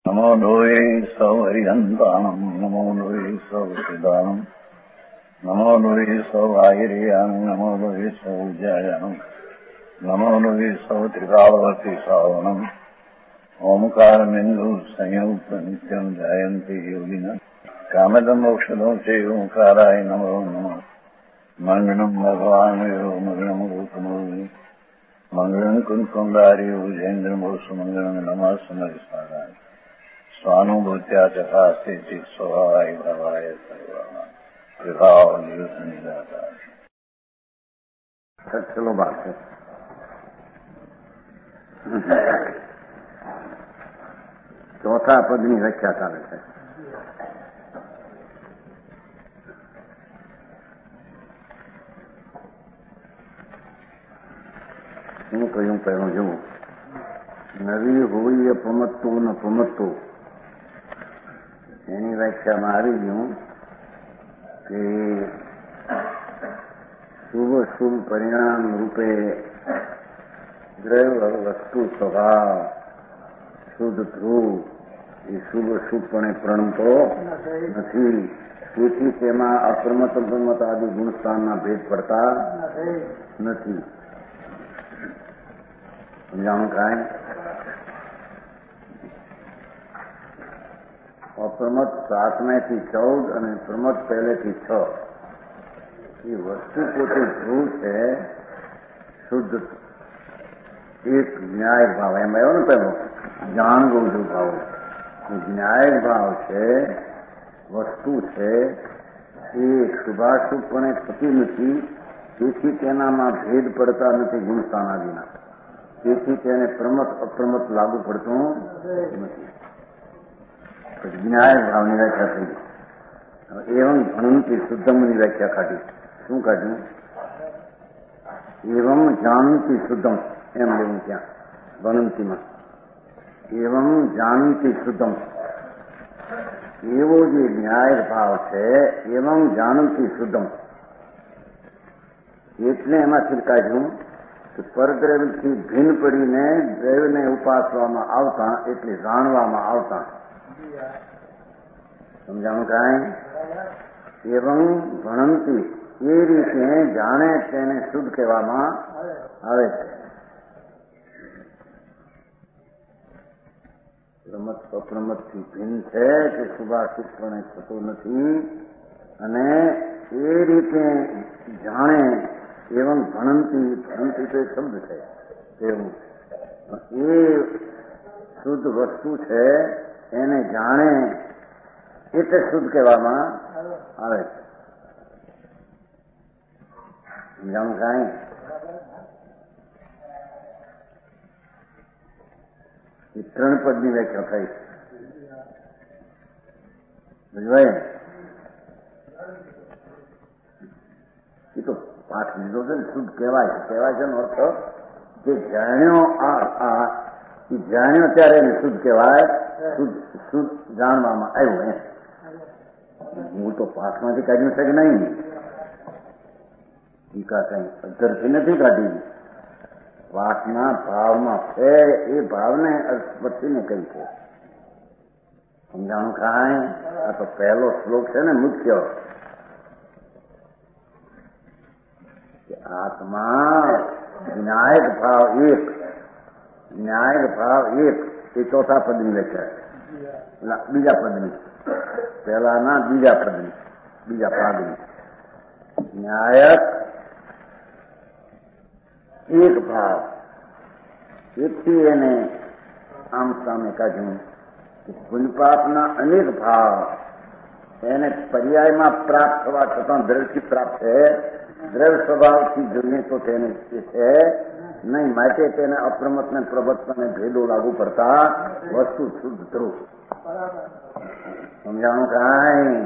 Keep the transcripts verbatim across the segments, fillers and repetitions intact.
નમો લોહે સૌ હરિહંતાણમ નમો લોહે સૌ સિદાનમ નમો લોહે સૌ આયર્યાણમ નમો લોહે સૌ જયાણમ નમો લોહે સૌ ત્રિકાળવતી સાવણમ ઓમકાર બિંદુ સંયુક્ત નિત્યમ જયંતિ યોગિના કામદમ મોક્ષદો છે ઓંકારાય નમો નમઃ મંગળમ ભગવાન મંગળમ રૂપમો મંગળમ કુંકુંડાર્યો જૈન્દ્રમો સુમંગળમ નમઃ સમરિસ્વારાય સ્વાનુભૂત્યા ચકાસ્તે ચિત સ્વભાવાય ભવાય સર્વમાં વિભાવ નિવૃત્ત નિરાકાર. છેલ્લો ભાગ છે. ચોથા પદની વ્યાખ્યા ચાલે છે. હું કહ્યું પહેલું જોવું નવી હોય પમતું ન પમતું એની વ્યાખ્યામાં આવી ગયું કે શુભ શુભ પરિણામ રૂપે દ્રવ્ય વસ્તુ સ્વભાવ શુદ્ધ ધ્રુવ એ શુભ શુભપણે પ્રણતો નથી. તેથી તેમાં અપ્રમત અપ્રમત આદિ ગુણસ્થાનના ભેદ પડતા નથી. સમજાણું કાંઈ? અપ્રમત સાતમેથી ચૌદ અને પ્રમત પહેલેથી છ એ વસ્તુ પોતે ધ્રુવ છે શુદ્ધ એક ન્યાય ભાવ એમ આવ્યો ને પેલો જાણ ગૌજુ ભાવ ન્યાય ભાવ છે વસ્તુ છે એ શુભાશુભપણે થતી નથી. તેથી તેનામાં ભેદ પડતા નથી ગુણસ્થાનાદિના. તેથી તેને પ્રમત અપ્રમત લાગુ પડતું નથી. ન્યાય ભાવની વ્યાખ્યા થઈ ગઈ. એવમ ભણંતી શુદ્ધમની વ્યાખ્યા કાઢી. શું કાઢ્યું? એવમ જાનંતી શુદ્ધમ એમ લેવું ત્યાં ભણંતીમાં. એવમ જાનંતી શુદ્ધમ એવો જે ન્યાય ભાવ છે એવમ જાનંતી શુદ્ધમ એટલે એમાંથી કાઢ્યું કે પરદ્રવ્યથી ભિન્ન પડીને દ્રવ્યને ઉપાસવામાં આવતા એટલે જાણવામાં આવતા. સમજાણું કાંઈ? એવં ભણંતી એ રીતે જાણે તેને શુદ્ધ કહેવામાં આવે છે. પ્રમત અપ્રમતથી ભિન્ન છે કે શુભાશુભપણે થતો નથી અને એ રીતે જાણે એવં ભણંતી ભણંતી તો એક શબ્દ છે એવું એ શુદ્ધ વસ્તુ છે એને જાણે એટલે શુદ્ધ કહેવામાં આવે છે. સમજાણું કાંઈ? એ ત્રણ પદની વ્યાખ્યા થઈ. સમજવાય? એ તો પાઠ લીધો છે ને શુદ્ધ કહેવાય છે. કહેવાય છે નો અર્થ જે જાણ્યો આ એ જાણ્યો ત્યારે એને શુદ્ધ કહેવાય. શુદ્ધ શુદ્ધ જાણવામાં આવ્યું એમ. હું તો પાઠમાંથી કાઢ્યું છે કે નહીં? ટીકા કઈ અધરથી નથી કાઢી. પાઠના ભાવમાં છે એ ભાવને અર્થપતિને કહી છે. સમજાણું કાંઈ? આ તો પહેલો શ્લોક છે ને મુખ્ય કે આત્મા ન્યાયક ભાવ એક ન્યાયક ભાવ એક એ ચોથા પદની વ્યાખ્યા બીજા પદની પહેલાના બીજા પદની બીજા ભાગની ન્યાયક એક ભાવ. એથી એને આમ સામે કાઢ્યું પુણ્યપાપના અનેક ભાવ એને પર્યાયમાં પ્રાપ્ત થવા છતાં દ્રવ્યથી પ્રાપ્ત છે. દ્રવ્ય સ્વભાવથી જોઈએ તો તેને છે નહીં. માટે તેને અપ્રમત ને પ્રબત્તને ભેદો લાગુ પડતા વસ્તુ શુદ્ધ ધ્રુવ. સમજાણું કાંઈ?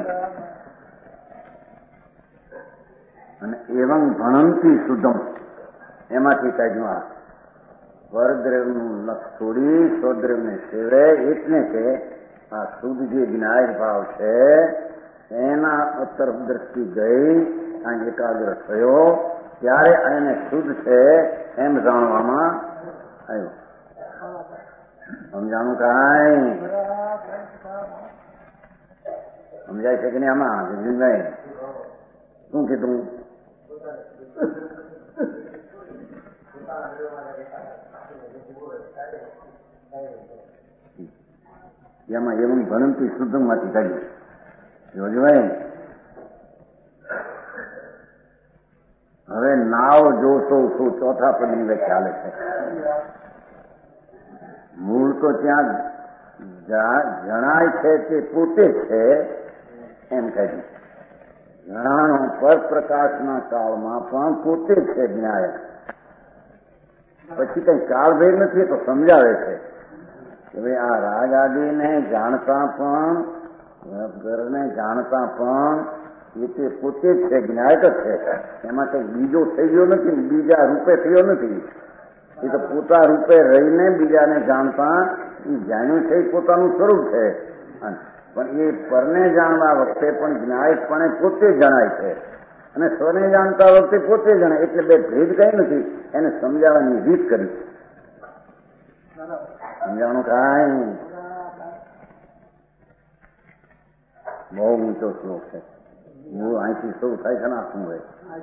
અને એવં ભણંતી શુદ્ધમ એમાંથી કાઢ્યું આ પરદ્રવ્યનું લક્ષ છોડી સ્વદ્રવ્યને સેવે એટલે કે આ શુદ્ધ જે જ્ઞાય ભાવ છે એના તરફ દ્રષ્ટિ ગઈ આ એકાગ્ર થયો ત્યારે એને શુદ્ધ છે એમ જાણવામાં આવ્યું. સમજાણું કાંઈ? સમજાય છે કે નહીં આમાં જગજીભાઈ? શું કીધું? એમાં એવું ભણંતી શુદ્ધમાંથી કાઢ્યું. જોજભાઈ હવે નાવ જોશો શું ચોથા પદની વચ્ચે ચાલે છે. મૂળ તો ત્યાં જણાય છે કે પોતે છે એમ કહ્યું. જણાણો પર પ્રકાશના કાળમાં પણ પોતે છે જ્ઞાયક. પછી કઈ કાળભેદ નથી તો સમજાવે છે કે ભાઈ આ રાગ આદિને જાણતા પણ ઘરને જાણતા પણ એ તે પોતે જ છે, જ્ઞાયક જ છે. એમાં કઈ બીજો થઈ ગયો નથી, બીજા રૂપે થયો નથી. એ તો પોતા રૂપે રહીને બીજાને જાણતા એ જાણ્યું છે, પોતાનું સ્વરૂપ છે. પણ એ પરને જાણવા વખતે પણ જ્ઞાયકપણે પોતે જણાય છે અને સ્વને જાણતા વખતે પોતે જણાય. એટલે બે ભેદ કઈ નથી. એને સમજાવવાની રીત કરી. સમજાવવાનું કાંઈ બહુ ઊંચો શ્લોક છે. હું અહીંથી શરૂ થાય છે ને આપવું હોય.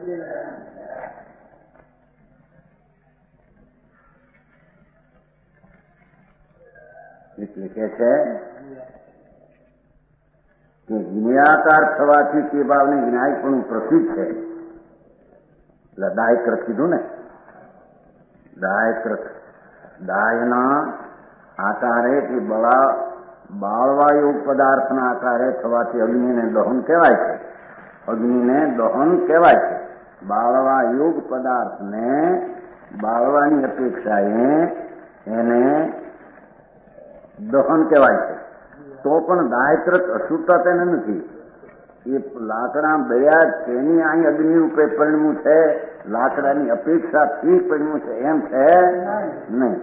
એટલે કે છે કે જ્ઞાકાર થવાથી તે ભાવને જ્ઞાયકપણું પ્રસિદ્ધ છે. એટલે દાયકૃત કીધું ને. દાયકૃત દાયના આકારે કે બળા બાળવાયુગ પદાર્થના આકારે થવાથી અગ્નિને દહન કહેવાય છે. અગ્નિને દહન કહેવાય છે. બાળવાયુગ પદાર્થને બાળવાની અપેક્ષાએ એને દહન કહેવાય છે. તો પણ દાયકૃત અશુદ્ધતા તેને નથી. એ લાકડા બળ્યા તેની અહીં અગ્નિ રૂપે પરિણમ્યું છે. લાકડાની અપેક્ષાથી પરિણમ્યું છે એમ છે નહીં.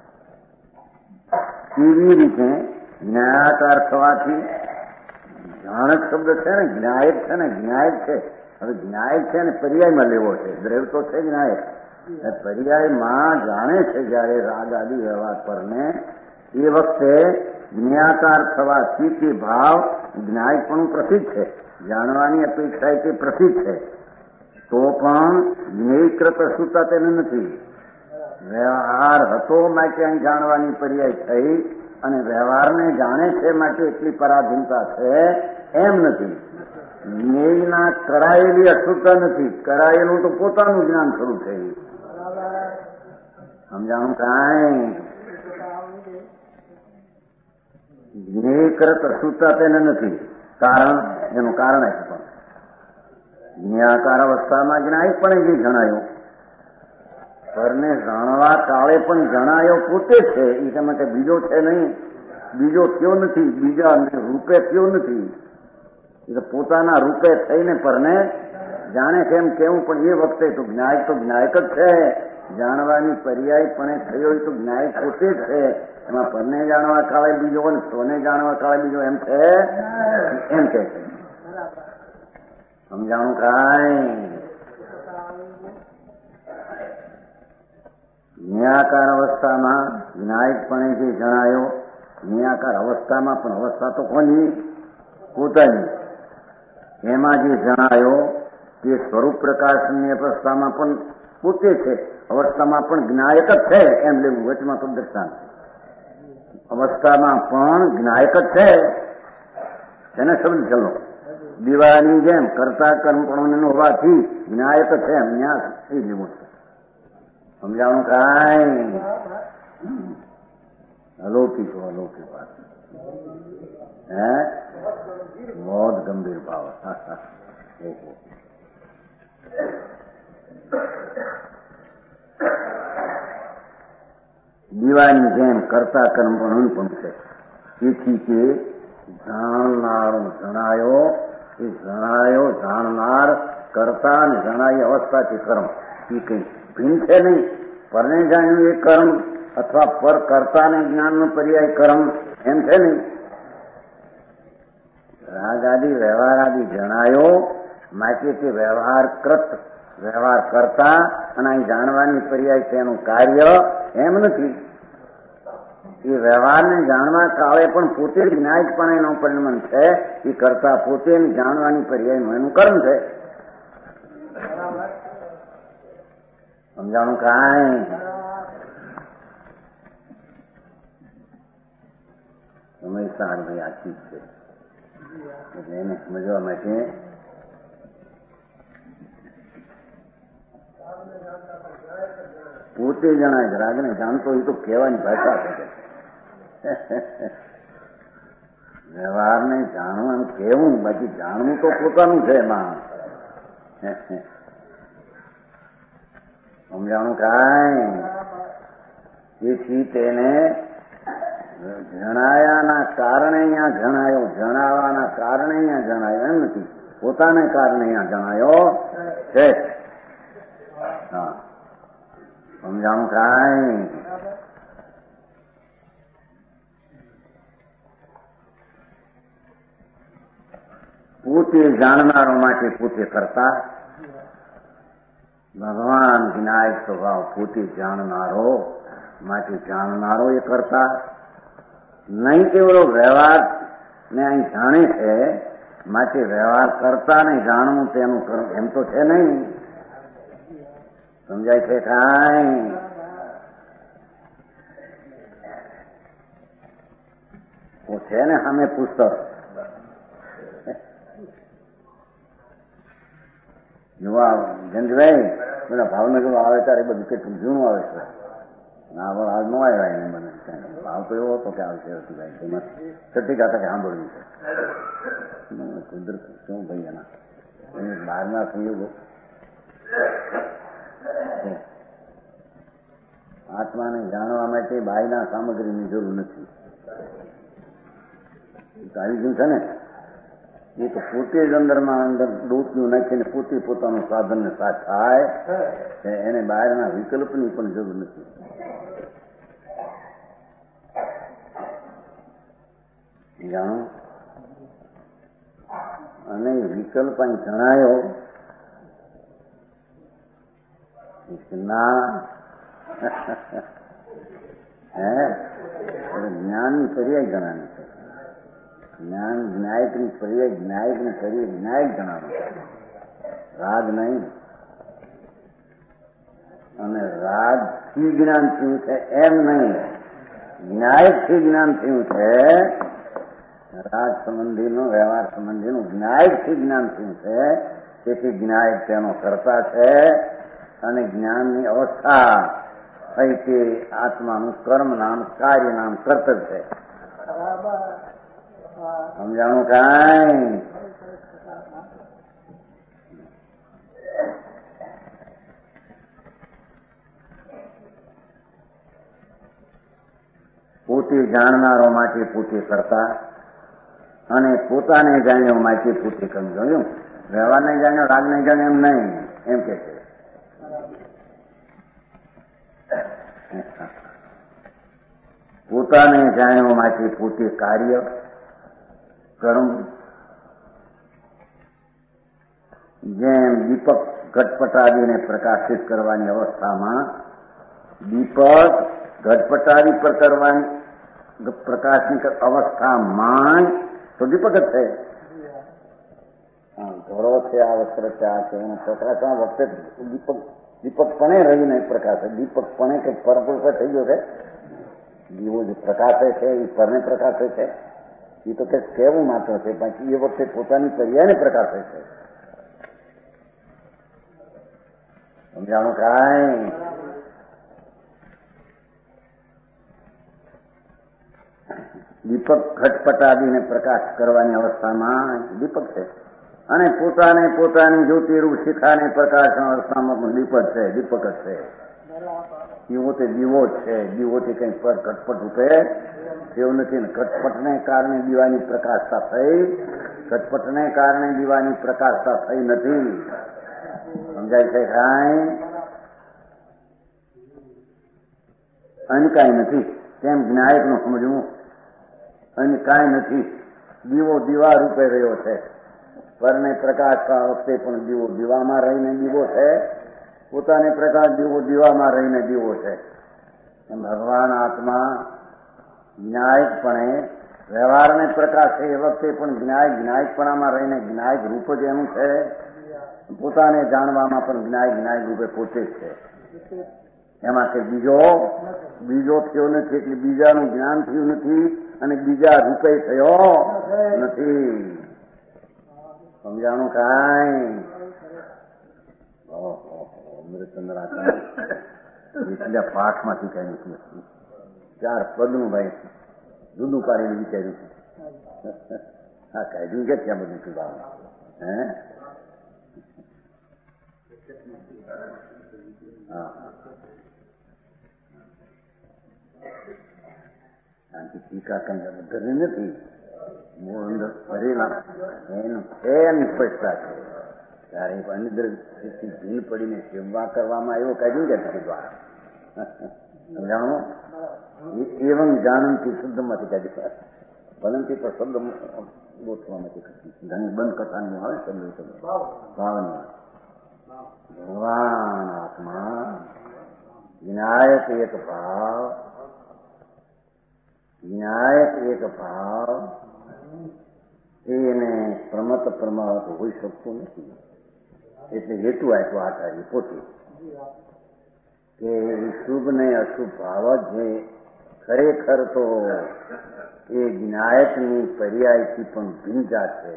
કેવી રીતે જ્ઞાયાકાર થવાથી જાણક શબ્દ છે ને, જ્ઞાયક છે ને, જ્ઞાયક છે. હવે જ્ઞાયક છે ને પર્યાયમાં લેવો છે. દ્રવ્ય તો છે જ્ઞાયક. પર્યાયમાં જાણે છે જયારે રાગ આદિ વ્યવહાર પરને એ વખતે જ્ઞાયાકાર થવાથી તે ભાવ જ્ઞાયકપણું પ્રસિદ્ધ છે. જાણવાની અપેક્ષા તે પ્રસિદ્ધ છે. તો પણ જ્ઞેયકૃત અશુદ્ધતા તેને નથી. વ્યવહાર હતો માટે અહીં જાણવાની પર્યાય થઈ અને વ્યવહારને જાણે છે માટે એટલી પરાધીનતા છે એમ નથી. જ્ઞેયના કરાયેલી અશુદ્ધતા નથી. કરાયેલું તો પોતાનું જ્ઞાન શરૂ થયું. સમજાણું કાંઈ? જ્ઞેયકૃત અશુદ્ધતા તેને નથી. કારણ એનું કારણ છે પણ જ્ઞાકાર અવસ્થામાં જ્ઞાય પણ જે જણાયું પરને જાણવા કાળે પણ જણાયો પોતે છે. એ તેમાં કે બીજો છે નહીં, બીજો થયો નથી, બીજા રૂપે થયો નથી. એ તો પોતાના રૂપે થઈને પરને જાણે છે એમ કેવું. પણ એ વખતે તો જ્ઞાયક તો જ્ઞાયક જ છે. જાણવાની પર્યાય પણ થયો એ તો જ્ઞાયક પોતે જ છે. એમાં પરને જાણવા કાળે બીજો અને સ્વને જાણવા કાળે બીજો એમ છે એમ કે છે. સમજાણું કાંઈ? જ્ઞાકાર અવસ્થામાં જ્ઞાયકપણે જે જણાયો, જ્ઞાકાર અવસ્થામાં પણ અવસ્થા તો કોની? પોતાની. એમાં જે જણાયો તે સ્વરૂપ પ્રકાશની અવસ્થામાં પણ પોતે છે. અવસ્થામાં પણ જ્ઞાયક જ છે એમ લેવું. વચમાં તો દ્રષ્ટાંત અવસ્થામાં પણ જ્ઞાયક જ છે. તેને સમજ ચલો. દીવાની જેમ કરતા કર્મપણો હોવાથી જ્ઞાયક જ છે એમ ન્યાસ એ લેવું છે. સમજાણું કાંઈ? અલૌકિક અલૌકિક વાત હે બહુ ગંભીર ભાવ. દીવાની જેમ કરતા કર્મ પણ પણ છે. તેથી કે જાણનારો જણાયો એ જણાયો જાણનાર કરતા અને જણાય અવસ્થા છે કર્મ. એ કઈ ભિન્ન છે નહીં. પરને જાણ્યું એ કર્મ અથવા પર કરતાને જ્ઞાનનો પર્યાય કર્મ એમ છે નહીં. રાગ આદિ વ્યવહાર આદિ જણાયો માટે તે વ્યવહાર કૃત વ્યવહાર કરતા અને અહીં જાણવાની પર્યાય તેનું કાર્ય એમ નથી. એ વ્યવહારને જાણવા કાળે પણ પોતે જ જ્ઞાયકપણે એનું પરિણમન છે. એ કરતા પોતે જાણવાની પર્યાયનું એનું કર્મ છે. સમજાણું કાંઈ? સમય સાર ભાઈ આ ચીજ છે એટલે એને સમજવા માટે પોતે જણાય. રાગને જાણતો એ તો કહેવાની ભાષા છે. વ્યવહારને જાણવાનું કહેવું, બાકી જાણવું તો પોતાનું છે એમાં. સમજાણું કાંઈ? તેથી તેને જણાયાના કારણે અહીંયા જણાયો, જણાવવાના કારણે અહીંયા જણાયો એમ નથી, પોતાને કારણે અહીંયા જણાયો છે. હા, સમજાણું કાંઈ? પોતે જાણનારો માટે પોતે કરતા, ભગવાન વિનાયક સ્વભાવ પોતે જાણનારો માટે જાણનારો એ કરતા. નહીં કેવલો વ્યવહાર ને અહીં જાણે છે માટે વ્યવહાર કરતા ને જાણવું તેનું કર્મ એમ તો છે નહીં. સમજાય છે કાંઈ? ઓ છે ને સામે પુસ્તક જોવા જંજભાઈ પેલા ભાવનગર આવે ત્યારે બધું કેટલું જૂનું આવે છે. ના પણ આજ નો આવ્યા એને મને ભાવ તો એવો હતો કે આવશે રતિભાઈ તેમાં છઠ્ઠી ગાતા કે સાંભળવી છે. કુદરત શું ભાઈ એના એને બહારના સંયોગો આત્માને જાણવા માટે બાયના સામગ્રીની જરૂર નથી. આવી ગયું છે ને એ તો પોતે જ અંદરમાં અંદર ડોકનું નાખીને પોતે પોતાનું સાધન ને સાથ થાય એને બહારના વિકલ્પની પણ જરૂર નથી. જાણો અને વિકલ્પ અહીં જણાયો ના હે જ્ઞાનની પર્યાય ગણાની છે. જ્ઞાન જ્ઞાયકની પર્યાય જ્ઞાયકની પર્યાય જ્ઞાયક ગણાનું છે, રાગ નહીં. અને રાગથી જ્ઞાન થયું છે એમ નહીં, જ્ઞાયકથી જ્ઞાન થયું છે. રાગ સંબંધીનું વ્યવહાર સંબંધીનું જ્ઞાયકથી જ્ઞાન થયું છે. તેથી જ્ઞાયક તેનો કરતા છે અને જ્ઞાનની અવસ્થા થઈ તે આત્માનું કર્મ નામ કાર્ય નામ કર્તવ્ય છે. સમજાણું કાંઈ? પોતે જાણનારો માટે પોતે કરતા અને પોતાને જાણ્યો માટે પોતે કર્મ. જોયું? વ્યવહારને જાણ્યો રાગને જાણ્યો એમ નહીં, એમ કે છે. પોતાને જાણ્યો માટે પોતે કાર્ય કર્મ. જેમ દીપક ઘટપટાદીને પ્રકાશિત કરવાની અવસ્થામાં દીપક ઘટપટાદી પર કરવાની પ્રકાશની અવસ્થામાં તો દીપક જ છે. ઘરો છે, આ વસ્ત્ર છે, આ છે એનો પ્રકાશમાં વખતે દીપક દીપકપણે રહીને પ્રકાશ. દીપકપણે કે પરપુરુષ થઈ ગયો છે. દીવો જે પ્રકાશે છે એ પરને પ્રકાશે છે. એ તો કે કહેવું માત્ર છે, બાકી એ વખતે પોતાની પર્યાયને પ્રકાશે છે. સમજાણું કાંઈ? દીપક ઘટપટાદીને પ્રકાશ કરવાની અવસ્થામાં દીપક છે અને પોતાને પોતાની જ્યોતિરૂપ શિખાને પ્રકાશ અવસ્થામાં પણ દીપક છે, દીપક જ છે. દીવો તે દીવો જ છે. દીવોથી કંઈ પર ઘટપટ રૂપે એવું નથી ને. ઘટપટને કારણે દીવાની પ્રકાશતા થઈ, ઘટપટને કારણે દીવાની પ્રકાશતા થઈ નથી. સમજાય છે કાંઈ? અને કાંઈ નથી. તેમ જ્ઞાયકનું સમજવું અને કાંઈ નથી. દીવો દીવા રૂપે રહ્યો છે. પરને પ્રકાશ વખતે પણ દીવો દીવામાં રહીને દીવો છે. પોતાને પ્રકાશ દીવો દીવામાં રહીને દીવો છે. એમ ભગવાન આત્મા જ્ઞાયકપણે વ્યવહારને પ્રકાશે એ વખતે પણ જ્ઞાયક જ્ઞાયકપણામાં રહીને જ્ઞાયક રૂપ જ એનું છે. પોતાને જાણવામાં પણ જ્ઞાયક જ્ઞાયક રૂપે પોતે જ છે. એમાં કે બીજો બીજો થયો નથી એટલે બીજાનું જ્ઞાન થયું નથી અને બીજા રૂપે થયો નથી. સમજાણું કાંઈ? અમૃતચંદ્રાચાર્ય એટલા પાઠમાંથી કઈ નથી. ચાર પદનું ભાઈ જુદું પાડીને વિચાર્યું છે. હા કાઢ્યું કે ત્યાં બધું સુધારવા હે હા કારણ કે ટીકા કઈ ધરી નથી. મૂળ અંદર ફરેલા એનું છે નિષ્પક્ષતા છે. ત્યારે અંદર ભીલ પડીને સેવા કરવામાં આવ્યો કાઢ્યું કે નથી દ્વારા જાણો એવમ જાણનથી શુદ્ધમાંથી કાઢી ભલનથી પણ શબ્દ ગોઠવામાંથી ઘણી બંધ કથાની આવે શબ્દ શબ્દ ભાવની ભગવાન આત્મા વિનાયક એક ભાવ વિનાયક એક ભાવ એને પ્રમત પ્રમાવત હોઈ શકતો નથી. એટલે હેતુ આપ્યો આચાર્ય પોતે કે શુભ ને અશુભ ભાવ જ જે ખરેખર તો એ જ્ઞાયકની પર્યાયથી પણ ભીંજા છે.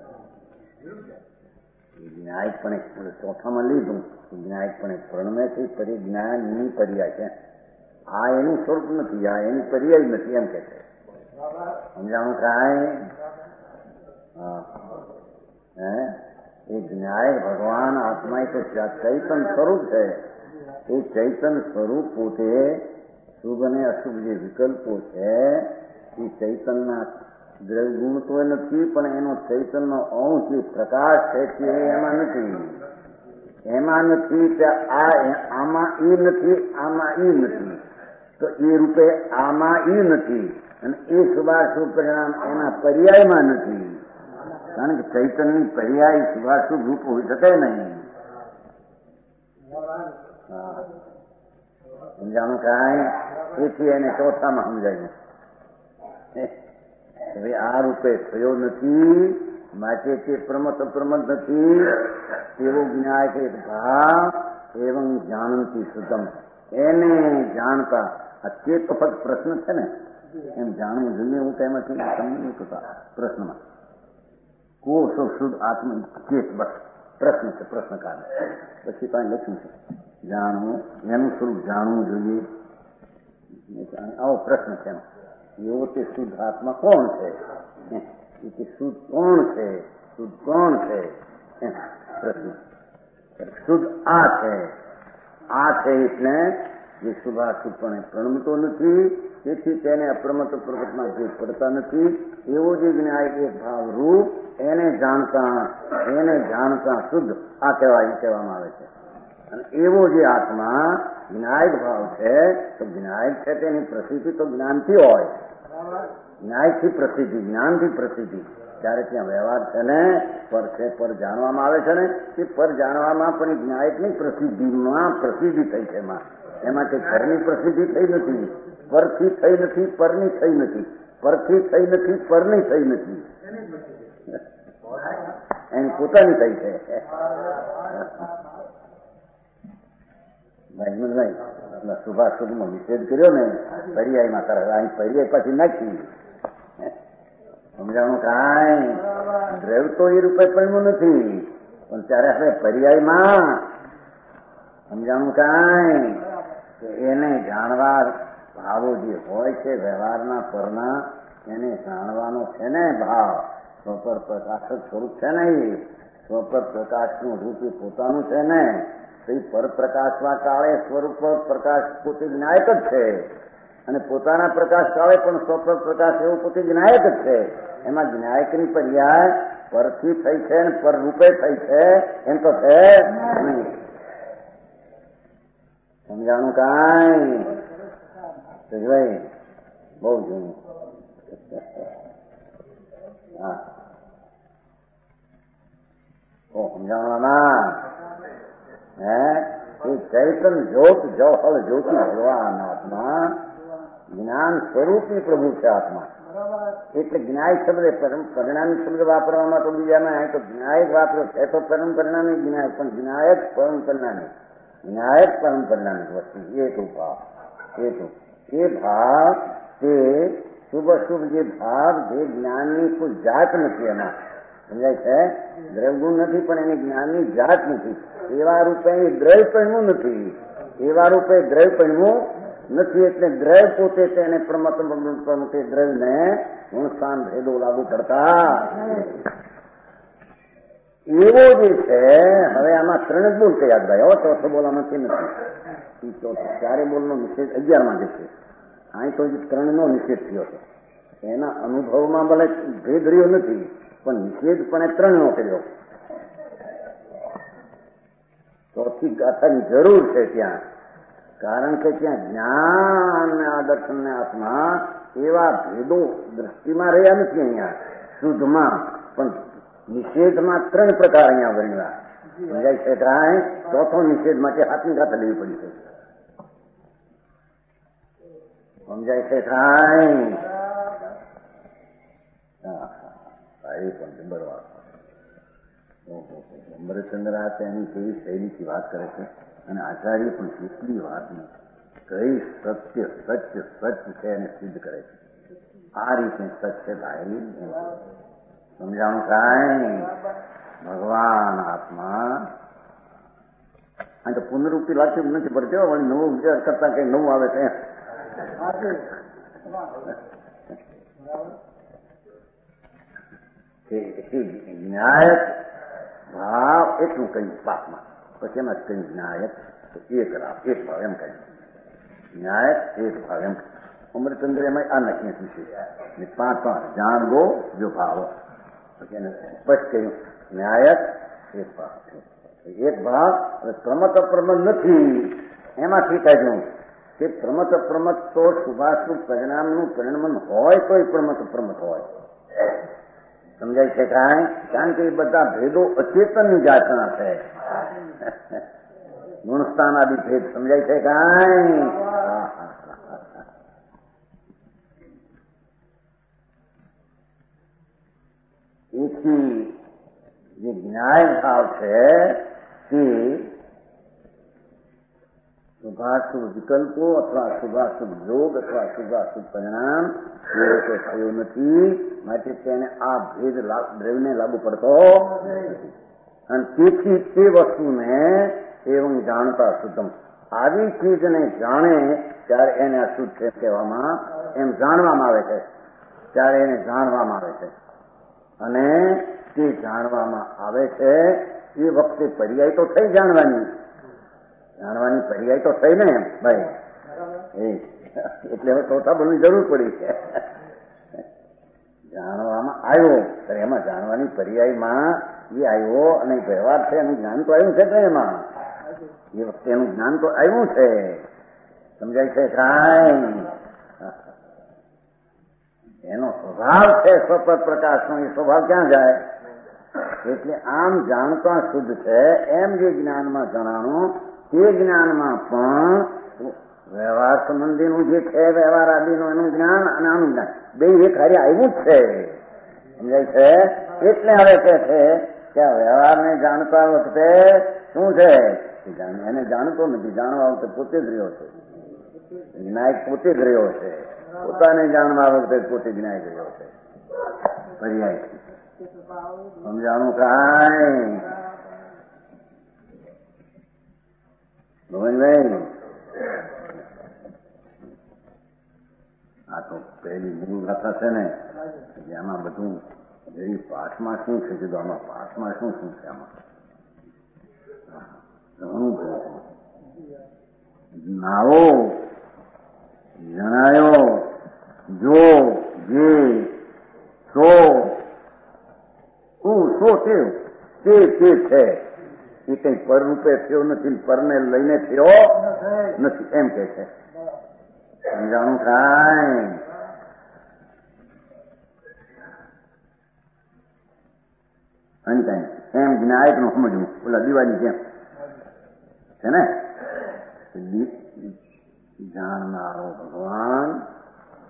જ્ઞાયકપણે ચોથામાં લીધું જ્ઞાયકપણે પ્રણમેથી પરિજ્ઞાનની પર્યાય છે. આ એનું સ્વરૂપ નથી, આ એની પર્યાય નથી એમ કે છે. સમજાણું કાંઈ? હા હે એ જ્ઞાયક ભગવાન આત્મા એ તો ચૈતન સ્વરૂપ છે. એ ચૈતન સ્વરૂપ પોતે શુભ અને અશુભ જે વિકલ્પો છે એ ચૈતનના દ્રવ્યગુણ તો નથી પણ એનો ચૈતનનો અંશ જે પ્રકાશ છે તે એમાં નથી. એમાં નથી કે આ આમાં એ નથી, આમાં એ નથી, તો એ રૂપે આમાં એ નથી અને એ શુભાશુભ પરિણામ એના પર્યાયમાં નથી. કારણ કે ચૈતનની પર્યાય શુભાશુભ રૂપ હોઈ શકે નહીં. હા સમજાણું કાંઈ? એથી એને ચોથામાં સમજાયું હવે આ રૂપે થયો નથી માટે તે પ્રમત પ્રમત નથી તેવો જ્ઞાયક એક ભાવ એવં જાણંતી શુદ્ધમ એને જાણતા આ તે તો ફક્ત પ્રશ્ન છે ને એમ જાણવું જોઈએ એવું તેમાંથી સમજી શકતા પ્રશ્નમાં કોષો શુદ્ધ આત્મ ચેત બસ પ્રશ્ન છે પ્રશ્નકાર પછી કાંઈ લખ્યું છે જાણવું એનું સ્વરૂપ જાણવું જોઈએ આવો પ્રશ્ન છે એવો તે શુદ્ધ આત્મા કોણ છે એ શુદ્ધ કોણ છે શુદ્ધ કોણ છે પ્રશ્ન શુદ્ધ આ છે આ છે એટલે જે શુભાશુભપણે પ્રણમતો નથી તેથી તેને અપ્રમત પ્રગટમાં જે પડતા નથી એવો જે જ્ઞાયક એક ભાવ રૂપ એને જાણતા એને જાણતા શુદ્ધ આ કહેવાય કહેવામાં આવે છે. અને એવો જે આત્મા જ્ઞાયક ભાવ છે તો જ્ઞાયક છે તેની પ્રસિદ્ધિ તો જ્ઞાનથી હોય. જ્ઞાયકથી પ્રસિદ્ધિ જ્ઞાનથી પ્રસિદ્ધિ ત્યારે ત્યાં વ્યવહાર છે ને પર છે પર જાણવામાં આવે છે ને તે પર જાણવામાં પણ જ્ઞાયકની પ્રસિદ્ધિમાં પ્રસિદ્ધિ થઈ છે. એમાં એમાં કઈ ઘરની પ્રસિદ્ધિ થઈ નથી, પરથી થઈ નથી, પરની થઈ નથી, પરથી થઈ નથી, પરની થઈ નથી, એની પોતાની થઈ છે. ભાઈ હિંમતભાઈ શુભાશુભમાં નિષેધ કર્યો ને પર્યાયમાં કરે અહીં પર્યાય પછી નાખી સમજાણું કાંઈ દ્રવ્ય તો એ રૂપે પડ્યું નથી પણ ત્યારે હવે પર્યાયમાં સમજાણું કાંઈ કે એને જાણવા ભાવો જે હોય છે વ્યવહારના પરના એને જાણવાનો છે ને ભાવ સ્વપર પ્રકાશક સ્વરૂપ છે ને એ સ્વપર પ્રકાશનું રૂપ એ પોતાનું છે ને પરપ્રકાશમાં કાળે સ્વરૂપ પ્રકાશ પોતે જ્ઞાયક જ છે અને પોતાના પ્રકાશ કાળે પણ સ્વપ્ર પ્રકાશ એવું પોતે જ્ઞાયક જ છે. એમાં જ્ઞાયકની પર્યાય પરથી થઈ છે અને પર રૂપે થઈ છે એમ તો છે નહીં. સમજાણું કાંઈ? ભાઈ બહુ જૂનું હા ઓ સમજાણવામાં હે એ ચૈતન જ્યોત જવહળ જ્યોતિ ભગવાન આત્મા જ્ઞાન સ્વરૂપી પ્રભુ છે આત્મા. એટલે જ્ઞાય શબ્દ પરિણામી શબ્દ વાપરવામાં તો બીજામાં તો જ્ઞાયક વાપર્યો છે તો પરમ પરિણામી જ્ઞાયક, પણ જ્ઞાયક પરમ પરિણામી, જ્ઞાયક પરમ પરિણામી વસ્તુ એક ભાવ. હેતુ એ ભાવ તે શુભ અશુભ જે ભાવ જે જ્ઞાનની કોઈ જાત નથી એમાં, સમજાય છે? દ્રવગુણ નથી પણ એની જ્ઞાનની જાત નથી. એવા રૂપે દ્રવ્ય પડવું નથી, એવા રૂપે દ્રવ્ય પડવું નથી. એટલે દ્રવ્ય પોતે તેને પરમાત્મા તે દ્રવ્યને ગુણસ્થાન ભેદો લાગુ પડતા એવો જે છે. હવે આમાં ત્રણ જ બોલ યાદ ભાઈ, હવે ચોથો બોલ આમાંથી નથી. ચોથો ચારે બોલનો નિષેધ અગિયારમાં જે છે, અહીં તો ત્રણ નો નિષેધ થયો છે. એના અનુભવમાં ભલે ભેદ રહ્યો નથી પણ નિષેધ પણ ત્રણ નો કર્યો. ચોથી ગાથાની જરૂર છે ત્યાં, કારણ કે ત્યાં જ્ઞાન ને આ દર્શન ને આત્મા એવા ભેદો દ્રષ્ટિમાં રહ્યા નથી અહીંયા શુદ્ધમાં, પણ નિષેધમાં ત્રણ પ્રકાર અહીંયા વર્ણ્યા. સમજાય છે કાંઈ? ચોથો નિષેધ માટે હાથની ગાથા લેવી પડી છે. સમજાય છે કાંઈ? હા એ પણ જબર વાત. અમરચંદ્ર આ એની કેવી શૈલીથી વાત કરે છે, અને આચાર્ય પણ કેટલી વાતને કઈ સત્ય સત્ય સત્ય છે એને સિદ્ધ કરે છે. આ રીતે સત્ય ભાઈ સમજાણું કાંઈ? ભગવાન આત્મા અહીં તો પુનરુક્તિ લાગતી નથી પડતી હો, વળી નવું વિચાર કરતા કઈ નવું આવે છે. જ્ઞાયક ભાવ એટલું કહ્યું પાકમાં, પછી એમાં કઈ જ્ઞાયક એક રાવ એક ભાવ એમ કહ્યું. ન્યાયક એક ભાવ એમ અમરચંદ્ર એમાં આ નક્કી પૂછ્યું ને પાંચ પાંચ જાણ ગો જો ભાવ, પછી એને સ્પષ્ટ કહ્યું ન્યાયક એક ભાવ. એક ભાવ પ્રમત અપ્રમત નથી. એમાંથી કહ્યું કે પ્રમત અપ્રમત તો શુભાશુભ પરિણામનું પરિણમન હોય તોય પ્રમત અપ્રમત હોય. સમજાય છે કાંઈ? કારણ કે એ બધા ભેદો અચેતનની જાતના છે. ગુણસ્થાન આદિ ભેદ સમજાય છે કાંઈ? એથી જે ન્યાય ભાવ છે તે શુભાશુભ વિકલ્પો અથવા શુભાશુભ યોગ અથવા શુભાશુભ પરિણામ એ તો થયો નથી. માટે તેને આ ભેદ દ્રવ્યને લાગુ પડતો અને તેથી તે વસ્તુને એવું જાણતા શુદ્ધમ. આવી ચીજને જાણે ત્યારે એને અશુદ્ધ છે કહેવામાં, એમ જાણવામાં આવે છે ત્યારે એને જાણવામાં આવે છે. અને તે જાણવામાં આવે છે એ વખતે પર્યાય તો થઈ જાણવાની, જાણવાની પર્યાય તો થઈ ને ભાઈ. એટલે હવે ચોથા બોલની જરૂર પડી છે. જાણવામાં આવ્યો ત્યારે એમાં જાણવાની પર્યાયમાં એ આવ્યો અને વ્યવહાર છે એનું જ્ઞાન તો આવ્યું છે. તો એમાં એ વખતે એનું જ્ઞાન તો આવ્યું છે. સમજાય છે કાંઈ? એનો સ્વભાવ છે સ્વપદ પ્રકાશનો, એ સ્વભાવ ક્યાં જાય? એટલે આમ જાણતા શુદ્ધ છે એમ જે જ્ઞાનમાં જણાણું તે જ્ઞાનમાં પણ વ્યવહાર સંબંધીનું જે છે વ્યવહાર આદિનું એનું જ્ઞાન અને આનું જ્ઞાન બે એક હારે આવ્યું જ છે. સમજાય છે? એટલે હવે કે છે કે આ વ્યવહારને જાણતા વખતે શું છે? એને જાણતો નથી, જાણવા વખતે પોતે જ રહ્યો છે. વિનાયક પોતે જ રહ્યો છે, પોતાને જાણવા વખતે પોતે જ્ઞાય રહ્યો છે. પર્યાય સમજાણું કાંઈ? ગોવિંદભાઈ આ તો પહેલી મૂળ ગાથા છે ને, આમાં બધું એ પાઠમાં શું છે કીધું, આમાં પાઠમાં શું શું છે? આમાં ઘણું બધું નાવો જણાયો જો જે સો હું સો તે તે તે છે એ કઈ પર રૂપે થયો નથી, પરને લઈને થયો નથી એમ કે છે. સમજાણું કાંઈ? અને કાંઈ એમ જ્ઞાયક નું સમજવું ઓલા દિવાળી જેમ છે ને, જાણનારો ભગવાન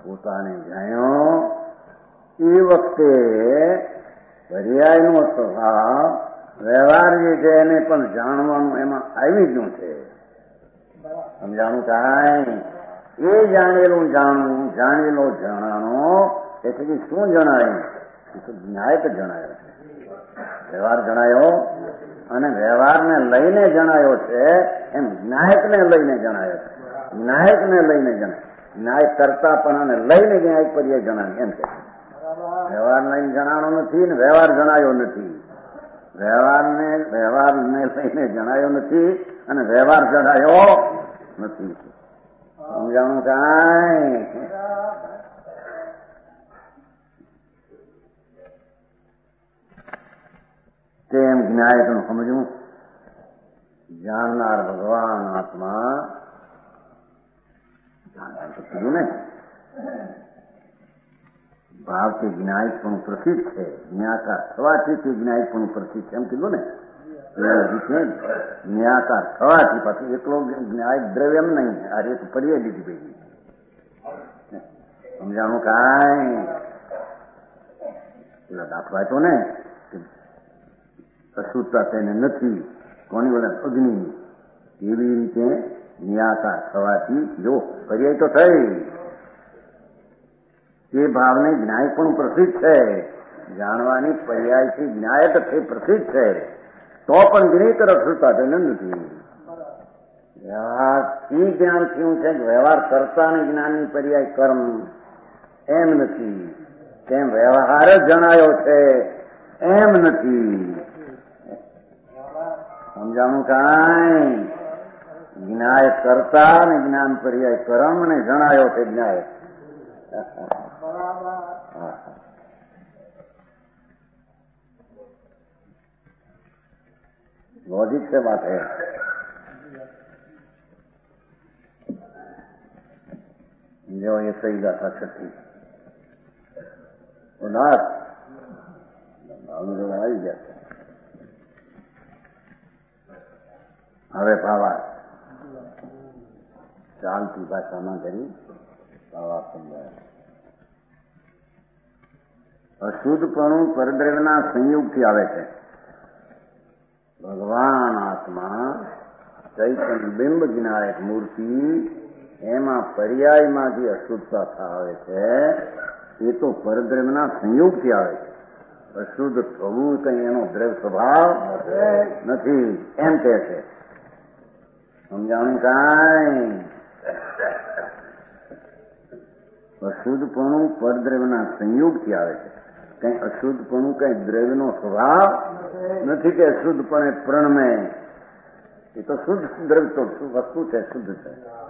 પોતાને જાણ્યો એ વખતે પર્યાયનો સ્વભાવ વ્યવહાર જે છે એને પણ જાણવાનું એમાં આવી ગયું છે. સમજાણું કાંઈ? એ જાણેલું જાણવું, જાણેલો જણાણો એટલે શું જણાયું? એ તો ન્યાય જ જણાયો છે. વ્યવહાર જણાયો અને વ્યવહારને લઈને જણાયો છે એમ જ્ઞાયકને લઈને જણાયો છે. જ્ઞાયકને લઈને જણાય, ન્યાય કરતાપણાને લઈને ન્યાય પર્યાય જણાય એમ છે. વ્યવહાર લઈને જણાયો નથી ને વ્યવહાર જણાયો નથી. વ્યવહારને વ્યવહારને લઈને જણાયો નથી અને વ્યવહાર જણાયો નથી. સમજાણું કાંઈ? તેમ જ્ઞાયકનું સમજવું. જાણનાર ભગવાન આત્મા કીધું ને ભાવથી જ્ઞાયક પણ પ્રસિદ્ધ છે, જ્ઞાકાર થવાથી તે જ્ઞાયક પણ પ્રસિદ્ધ છે એમ કીધું ને. જ્ઞાકાર થવાથી પાછું એકલો જ્ઞાયક દ્રવ્ય એમ નહીં, આ રેત પડીએ લીધી ભેગી. સમજાણું કાંઈ? પેલા દાખલો આપ્યો ને અશુદ્ધતા તેને નથી, કોની બોલે અગ્નિ, એવી રીતે નિયાકાર થવાથી જો પર્યાય તો થઈ તે ભાવને જ્ઞાય પણ પ્રસિદ્ધ છે. જાણવાની પર્યાયથી જ્ઞાય તો તે પ્રસિદ્ધ છે તો પણ જ્ઞેતર અશુદ્ધતા તેને નથી. વ્યવહારથી જ્ઞાન થયું છે, વ્યવહાર કરતાને જ્ઞાનની પર્યાય કર્મ એમ નથી. તેમ વ્યવહાર જ જણાયો છે એમ નથી. સમજાણું કાંઈ? જ્ઞાય કરતા ને જ્ઞાન પર્યાય કર્મ ને જણાયો છે જ્ઞાય. लॉजिक से बात है. जो ये सही गाथा छठी उदास આવી ગયા છે. હવે ભાવા શાંતિ ભાષામાં કરી ભાવા સમજાય. અશુદ્ધપણું પરદ્રવ્યના સંયોગથી આવે છે. ભગવાન આત્મા ચૈતન્ય બિંબ જ્ઞાયક મૂર્તિ એમાં પર્યાયમાં જે અશુદ્ધતા આવે છે એ તો પરદ્રવ્યના સંયોગથી આવે છે. અશુદ્ધ થવું કઈ એનો દ્રવ્ય સ્વભાવ નથી એમ કહે છે. સમજાણું કાંઈ? અશુદ્ધપણું પરદ્રવ્યના સંયોગથી આવે છે. કઈ અશુદ્ધપણું કઈ દ્રવ્યનો સ્વભાવ નથી કે શુદ્ધપણે પ્રણમે. એ તો શુદ્ધ દ્રવ્ય તો વસ્તુ છે, શુદ્ધ છે.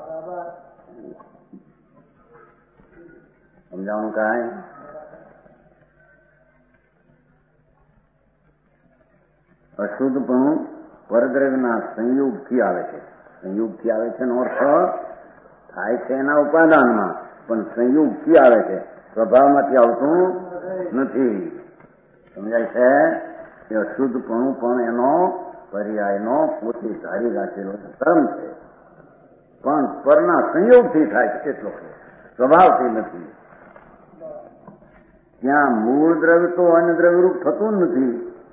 સમજાણું કાંઈ? અશુદ્ધપણું પરદ્રવ્યના સંયોગથી આવે છે. સંયોગથી આવે છે એનો અર્થ થાય છે એના ઉપાદાનમાં, પણ સંયોગથી આવે છે, સ્વભાવમાંથી આવતું નથી. સમજાય છે? કે અશુદ્ધપણું પણ એનો પર્યાયનો પોતે ધારી રાખેલો ધર્મ છે, પણ પરના સંયોગથી થાય છે એટલો છે, સ્વભાવથી નથી. ત્યાં મૂળ દ્રવ્ય તો અન્ય દ્રવ્યરૂપ થતું નથી.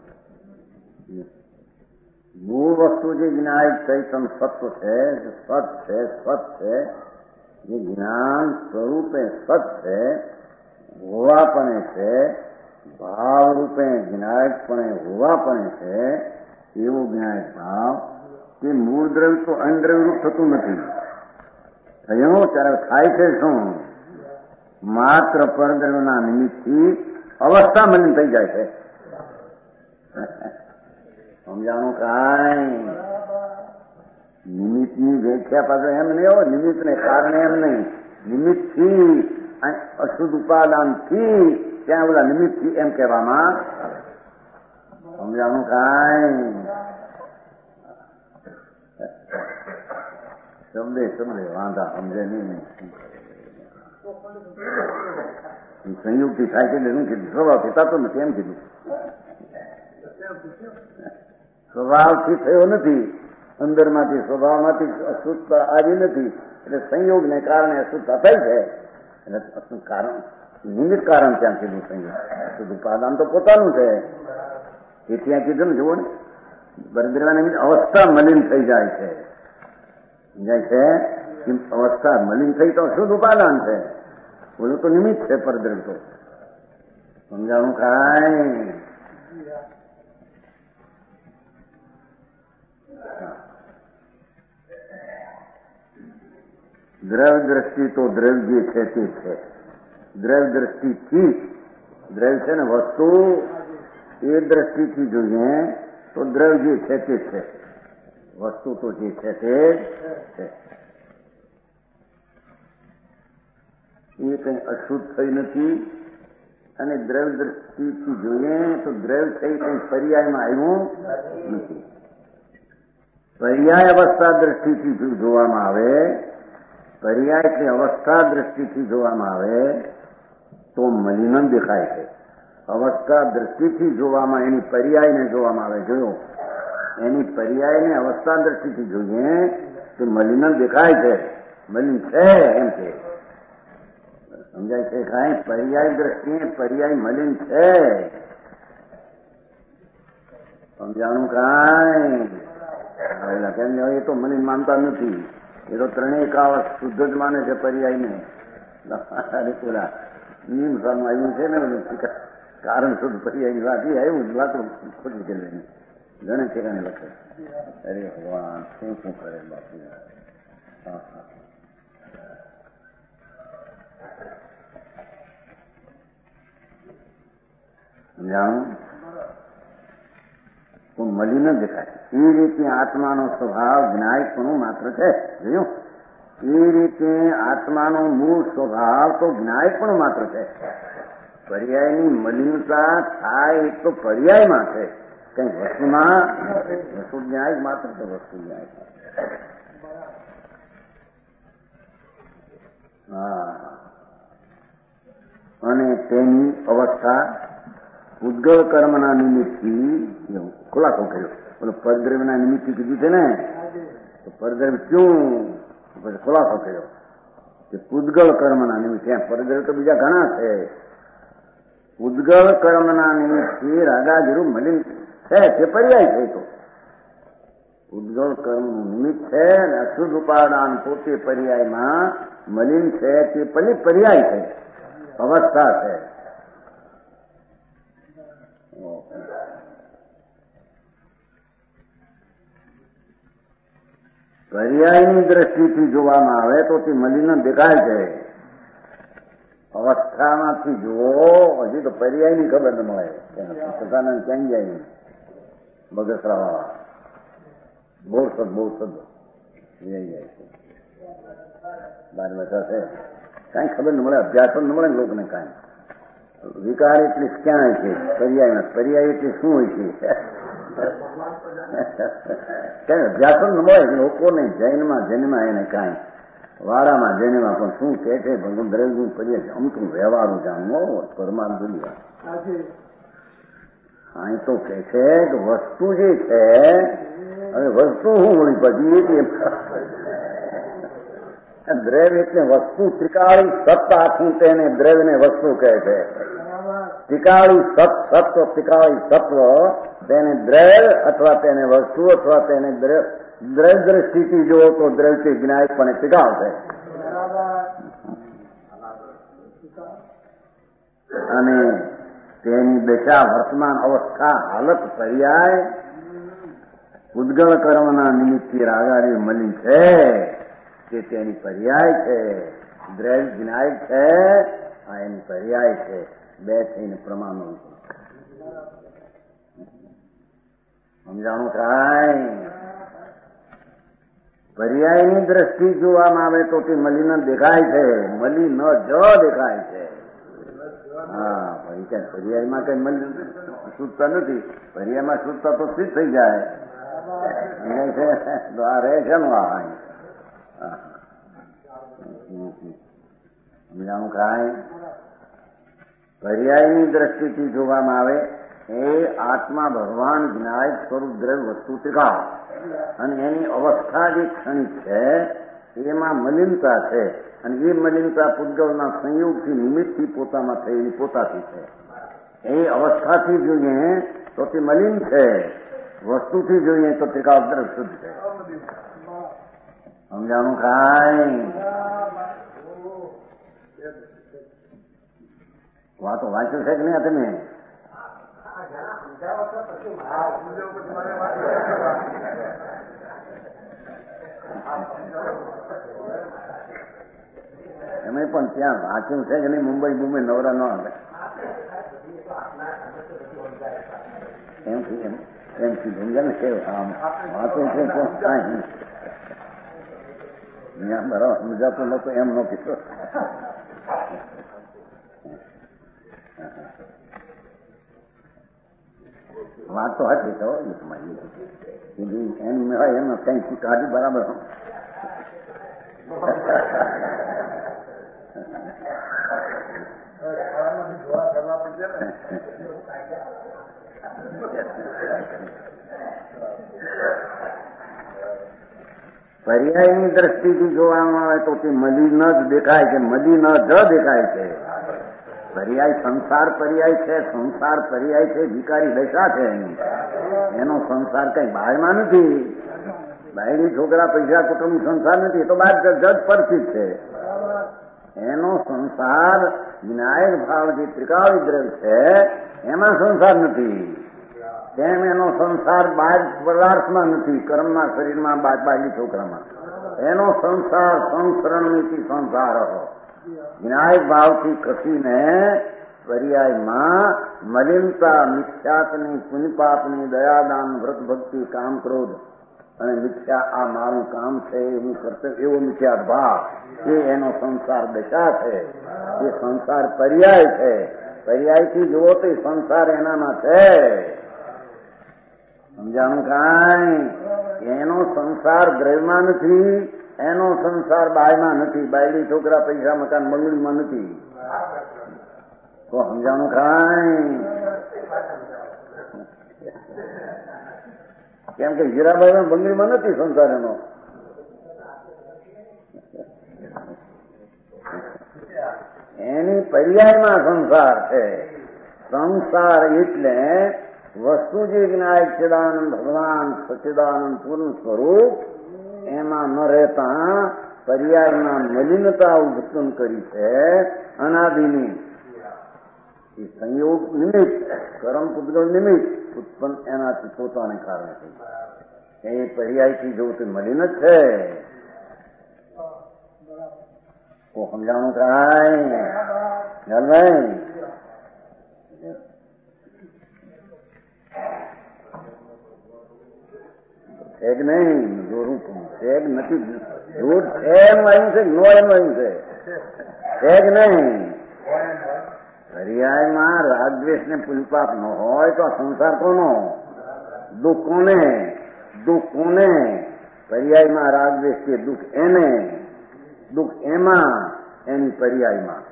મૂળ વસ્તુ જે જ્ઞાન ચૈતન્ય સત્વ છે, સત છે, સત છે, જે જ્ઞાન સ્વરૂપે સત છે, હોવાપણે છે, ભાવરૂપે જ્ઞાયકપણે હોવાપણે છે, એવું જ્ઞાયક ભાવ તે મૂળ દ્રવ્ય તો અન્ય દ્રવ્યરૂપ થતું નથી. થયું ત્યારે થાય છે શું? માત્ર પરદ્રવ્યના નિમિત્તથી અવસ્થા મલિન થઈ જાય છે. સમજાણું કાંઈ? નિમિત્તની વ્યાખ્યા પાછળ એમ નહીં હોય, નિમિત્તને કારણે એમ નહીં, નિમિત્તથી અશુદ્ધ ઉપાદાનથી ત્યાં બધા નિમિત્તથી એમ કહેવામાં. સમજાણું કાંઈ? શબ્દે શબ્દે વાંધા સમજે નહીં. સંયુક્તિ થાય છે એટલે શું કીધું? સ્વભાવથી થતો નથી એમ કીધું. સ્વભાવથી થયો નથી, અંદરમાંથી સ્વભાવમાંથી અશુદ્ધતા આવી નથી, એટલે સંયોગને કારણે અશુદ્ધતા થઈ છે. એટલે કારણ નિમિત્ત કારણ ત્યાં કીધું સંયોગ ઉપાદાન તો પોતાનું છે એ ત્યાં કીધું ને જુઓ ને પરદ્રવ્ય નિમિત્ત અવસ્થા મલિન થઈ જાય છે સમજાય છે અવસ્થા મલિન થઈ તો શુદ્ધ ઉપાદાન છે બોલું તો નિમિત્ત છે પરદ્રવ્ય તો સમજાણું કાંઈ દ્રવ્ય દ્રષ્ટિ તો દ્રવ્ય જે છે તે છે દ્રવ્ય દ્રષ્ટિથી દ્રવ્ય છે ને વસ્તુ એ દ્રષ્ટિથી જોઈએ તો દ્રવ્ય જે છે તે છે વસ્તુ તો જે છે તે છે એ કંઈ અશુદ્ધ થઈ નથી અને દ્રવ્ય દ્રષ્ટિથી જોઈએ તો દ્રવ્ય થઈ કંઈ પર્યાયમાં આવ્યું નથી પર્યાય અવસ્થા દ્રષ્ટિથી જોવામાં આવે પર્યાય કે અવસ્થા દ્રષ્ટિથી જોવામાં આવે તો મલિન દેખાય છે અવસ્થા દ્રષ્ટિથી જોવામાં એની પર્યાયને જોવામાં આવે જોયો એની પર્યાયને અવસ્થા દ્રષ્ટિથી જોઈએ તો મલિન દેખાય છે મલિન છે એમ છે સમજાય છે કાંઈ પર્યાય દ્રષ્ટિએ પર્યાય મલિન છે સમજાણું કાંઈ કેમ એ તો મલિન માનતા નથી એ તો ત્રણેય કાળ શુદ્ધ જ માને છે પર્યાયને પૂરા નિયમ સામું આવ્યું છે ને કારણ શુદ્ધ પર્યાયની વાત એ આવ્યું જ વાતો ખોટી કરી ઘણે ઠેકાને લખે અરે ભગવાન શું શું કરે બાપુ હા હા સમજાણું તો મળી ન દેખાય એ રીતે આત્માનો સ્વભાવ જ્ઞાયકપણું માત્ર છે જોયું એ રીતે આત્માનો મૂળ સ્વભાવ તો જ્ઞાયકપણું માત્ર છે પર્યાયની મલિનતા થાય તો પર્યાયમાં છે કઈ વસ્તુમાં વસ્તુ જ્ઞાયક માત્ર છે વસ્તુ જ્ઞાયક હા અને તેની અવસ્થા ઉદ્ગલ કર્મના નિમિત્તથી ખુલાસો કર્યો બોલો પરદ્રવ્યના નિમિત્તથી કીધું છે ને તો પરદ્રવ્ય ક્યું પછી ખુલાસો કર્યો કે ઉદ્ગલ કર્મના નિમિત્ત ત્યાં પરદ્રવ્ય તો બીજા ઘણા છે ઉદ્ગલ કર્મના નિમિત્તથી રાગાજરૂ મલિન છે તે પર્યાય છે તો ઉદ્ગલ કર્મનું નિમિત્ત છે અને અશુદ્ધ ઉપાદાન પોતે પર્યાયમાં મલિન છે તે પલી પર્યાય છે અવસ્થા છે પર્યાયની દ્રષ્ટિથી જોવામાં આવે તો તે મલિન દેખાય છે અવસ્થામાંથી જુઓ હજી તો પર્યાયની ખબર ન મળે પોતાને ક્યાં જાય નહીં બગસરા વાળા બહુ સદ બહુ સદ જાય છે બાર બેઠા છે કાંઈ ખબર ન મળે અભ્યાસ ન મળે ને લોકોને કાંઈ વિકાર એટલે ક્યાં છે પર્યાયમાં પર્યાય એટલે શું હોય છે કઈ અભ્યાસ ન મળે લોકોને જૈનમાં જન્મમાં એને કાંઈ વાડામાં જન્મમાં પણ શું કે છે ભગવાન દ્રવ્યનું પર્યાય અમથું વ્યવહારું જાણવું પરમાન દુનિયા અહીં તો કે છે કે વસ્તુ જે છે હવે વસ્તુ શું મળી પછી દ્રવ્ય એટલે વસ્તુ ત્રિકાળી સત્તા આખું તેને દ્રવ્યને વસ્તુ કહે છે ત્રિકાળી સત સત્વ ત્રિકાળી સત્વ તેને દ્રવ્ય અથવા તેને વસ્તુ અથવા તેને દ્રવ્ય દ્રષ્ટિથી જુઓ તો દ્રવ્યથી જ્ઞાયક પણ ત્રિકાળ છે અને તેની દશા વર્તમાન અવસ્થા હાલત પર્યાય ઉદ્ગલ કર્મના નિમિત્તથી રાગારી મળી છે કે તેની પર્યાય છે દ્રવ્ય જ્ઞાયક છે આ એની પર્યાય છે બે થઈને પ્રમાણો સમજાણું કાંઈ પર્યાયની દ્રષ્ટિ જોવામાં આવે તો તે મલિન દેખાય છે મલી ન જ દેખાય છે હા ભાઈ ક્યાં પર્યાયમાં કઈ મલિન શુદ્ધતા નથી પર્યાયમાં શુદ્ધતા તો સિદ્ધ થઈ જાય આ રહે છે ને આ સમજાણું કાંઈ પર્યાયની દ્રષ્ટિથી જોવામાં આવે એ આત્મા ભગવાન જ્ઞાયક સ્વરૂપ દ્રવ્ય વસ્તુ ત્રિકાળ અને એની અવસ્થા જે ક્ષણિક છે એમાં મલિનતા છે અને એ મલિનતા પૂતગલના સંયોગથી નિમિત્તથી પોતામાં થયેલી પોતાથી છે. એ અવસ્થાથી જોઈએ તો તે મલિન છે, વસ્તુથી જોઈએ તો ત્રિકાળદ્ર શુદ્ધ છે. સમજાણું કાંઈ? વાતો વાંચ્યું છે કે નહીં તમે? એમ પણ ત્યાં વાંચ્યું છે કે નહીં? મુંબઈ મુંબઈ નવરા ન આવે એમ એમ કીધું ને કે આમ વાંચું છે પણ કાંઈ ત્યાં બરાબર સમજાતું નતું એમ ન કીધું. વાત તો હતી તો તમારી એની મેળા એમાં કઈ કાઢી બરાબર. પર્યાયની દ્રષ્ટિથી જોવામાં આવે તો તે મલિન જ દેખાય છે, મલિન જ દેખાય છે. પર્યાય સંસાર પર્યાય છે, સંસાર પર્યાય છે, વિકારી દશા છે એની. એનો સંસાર કઈ બહારમાં નથી. બહારની છોકરા પૈસા કુટુંબ સંસાર નથી, તો બહાર જજ પરથી છે. એનો સંસાર વિનાયક ભાવ જે ત્રિકાળી દ્રવ્ય છે એમાં સંસાર નથી. તેમ એનો સંસાર બાર પદાર્થમાં નથી, કર્મમાં, શરીરમાં, બાજબાજી છોકરામાં. એનો સંસાર સંસરણથી સંસાર હતો. વિનાયક ભાવથી કસીને પર્યાયમાં મલિનતા, મિથ્યાત્ની, પુણ્યપાપની, દયાદાન, વ્રત ભક્તિ, કામ, ક્રોધ અને મિથ્યા આ મારું કામ છે, હું કર્તવ્ય એવો મિથ્યા ભાવ એ એનો સંસાર દશા છે. એ સંસાર પર્યાય છે. પર્યાયથી જુઓ તો સંસાર એનામાં છે. સમજાણું કાંઈ? એનો સંસાર દ્રવ્યમાં નથી, એનો સંસાર બાયમાં નથી. બાયડી છોકરા પૈસા મકાન બંગડીમાં નથી. તો સમજાણું કાંઈ? કેમ કે હીરાબાઈ બંગડીમાં નથી સંસાર એનો. એની પર્યાયમાં સંસાર છે. સંસાર એટલે વસ્તુ જે જ્ઞાયક ચિદાનંદ ભગવાન સચ્ચિદાનંદ પૂર્ણ સ્વરૂપ એમાં ન રહેતા પર્યાયમાં મલિનતા ઉત્પન્ન કરી છે અનાદિની. એ સંયોગ નિમિત્ત, કરમ પૂતગલ નિમિત્ત ઉત્પન્ન એનાથી પોતાને કારણે થઈ. એ પર્યાયથી જોવું તો મલિન જ છે. તો સમજાણું કાંઈ? ભાઈ છે કે નહીં? જોરું છે કે નથી? જોર છે એમ આવ્યું છે, નો એમ આવ્યું છે, છે કે નહીં? પર્યાયમાં રાગદ્વેષ ને પુલપાપ ન હોય તો સંસાર કોનો? દુઃખ કોને? દુઃખ કોને? પર્યાયમાં રાગદ્વેષ કે દુઃખ એને, દુઃખ એમાં, એની પર્યાયમાં.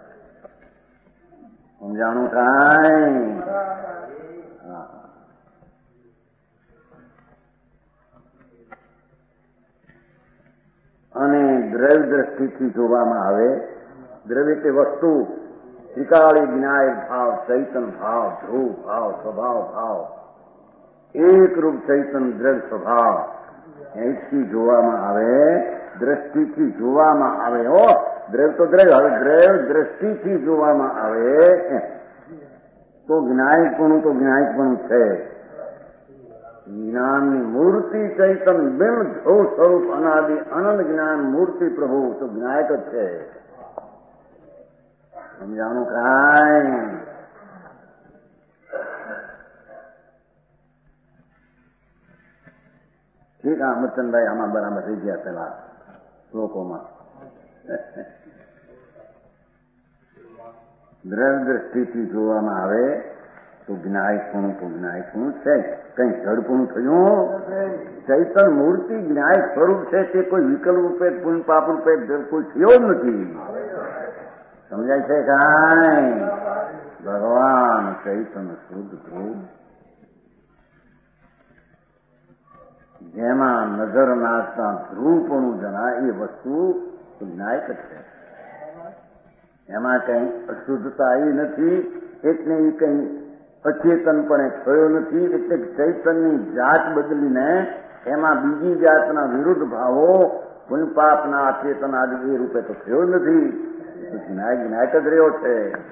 સમજાણું કાંઈ? અને દ્રવ્ય દ્રષ્ટિથી જોવામાં આવે, દ્રવ્ય તે વસ્તુ, ત્રિકાળી વિનાયક ભાવ, ચૈતન ભાવ, ધ્રુવ ભાવ, સ્વભાવ ભાવ, એકરૂપ ચૈતન દ્રવ્ય સ્વભાવ અહીંથી જોવામાં આવે, દ્રષ્ટિથી જોવામાં આવે. હો દ્રવ્ય તો દ્રવ્ય, હવે દ્રવ્ય દ્રષ્ટિથી જોવામાં આવે તો જ્ઞાયકપણું તો જ્ઞાયકપણું છે. જ્ઞાનની મૂર્તિ ચૈતન બિન ધ્રુવ સ્વરૂપ અનાદિ અનંત જ્ઞાન મૂર્તિ પ્રભુ તો જ્ઞાયક જ છે. સમજાણું કાંઈ? ઠીક. આ અમરચંદભાઈ આમાં બરાબર થઈ ગયા પેલા શ્લોકોમાં. દ્રવ્ય દ્રષ્ટિથી જોવામાં આવે તો જ્ઞાયકપણું તો જ્ઞાયકપણું છે. કઈ જડપણું થયું? ચૈતન મૂર્તિ જ્ઞાયક સ્વરૂપ છે. તે કોઈ વિકલ્પ રૂપે પુણ્ય પાપ રૂપે કોઈ થયો જ નથી. સમજાય છે કાંઈ? ભગવાન ચૈતન શુદ્ધ ધ્રુવ જેમાં નજર નાખતા ધ્રુવપણું જણાય એ વસ્તુ વિનાયક જ છે. એમાં કઈ અશુદ્ધતા આવી નથી, એટલે એ કઈ અચેતનપણે થયો નથી. એટલે ચૈતનની જાત બદલીને એમાં બીજી જાતના વિરુદ્ધ ભાવો પુન પાપના અચેતન આદિ એ રૂપે તો થયો નથી. વિનાયક વિનાયક જ રહ્યો છે.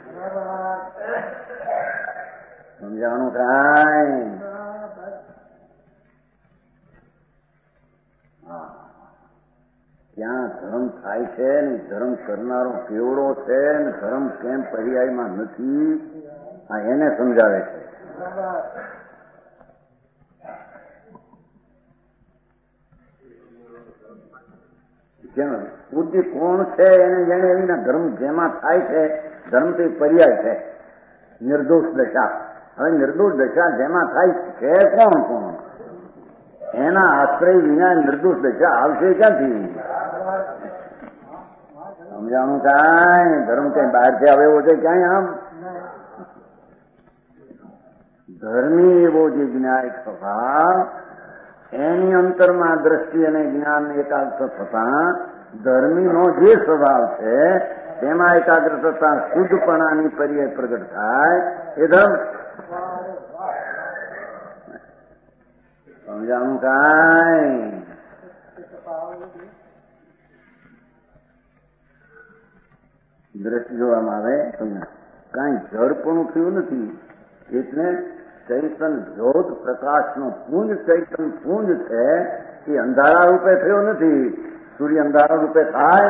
સમજાણું કાંઈ? હા, ત્યાં ધર્મ થાય છે ને ધર્મ કરનારો કેવડો છે ને ધર્મ કેમ પર્યાયમાં નથી, આ એને સમજાવે છે. કેમ બુદ્ધિ કોણ છે એને જેને એના ધર્મ જેમાં થાય છે, ધર્મ તો પર્યાય છે, નિર્દોષ દશા. હવે નિર્દોષ દશા જેમાં થાય છે કોણ કોણ, એના આશ્રય વિના નિર્દોષ દશા આવશે ક્યાંથી? સમજાણું કાંઈ? ધર્મ કઈ બહારથી આવ્યો છે ક્યાંય? આમ ધર્મી એવો જે વિનાયક સ્વભાવ, એની અંતરમાં દ્રષ્ટિ અને જ્ઞાન એકાગ્ર થતા ધર્મીનો જે સ્વભાવ છે તેમાં એકાગ્ર થતા શુદ્ધપણાની પર્યાય પ્રગટ થાય એ ધર્મ. સમજાણું કાંઈ? દ્રષ્ટિ જોવામાં આવે કાંઈ જડપણું થયું નથી. એટલે ચૈતન જ્યોત પ્રકાશનો પુંજ, ચૈતન પુંજ છે એ અંધારા રૂપે થયો નથી. સૂર્ય અંધારા રૂપે થાય,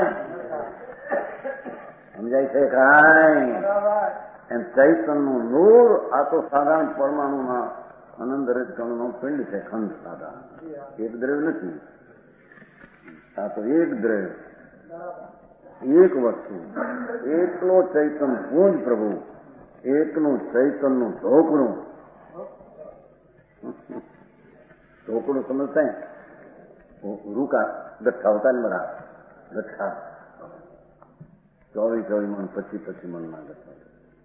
સમજાય છે કાંઈ? એમ ચૈતનનું નૂર આ તો સાધારણ પરમાણુમાં અનંત રજકણનો પિંડ છે, ખંડ સાધારણ, એક દ્રવ્ય નથી. આ તો એક દ્રવ્ય, એક વસ્તુ, એકલો ચૈતન પુંજ પ્રભુ, એકનું ચૈતનનું ઢોકણું. ઢોકણું સમજતા રૂકા ગઠ્ઠા હોતા ને બરા ગઠ્ઠા, ચોવીસ ચોવીસ મન પચીસ પચીસ મનના ગઠ્ઠા.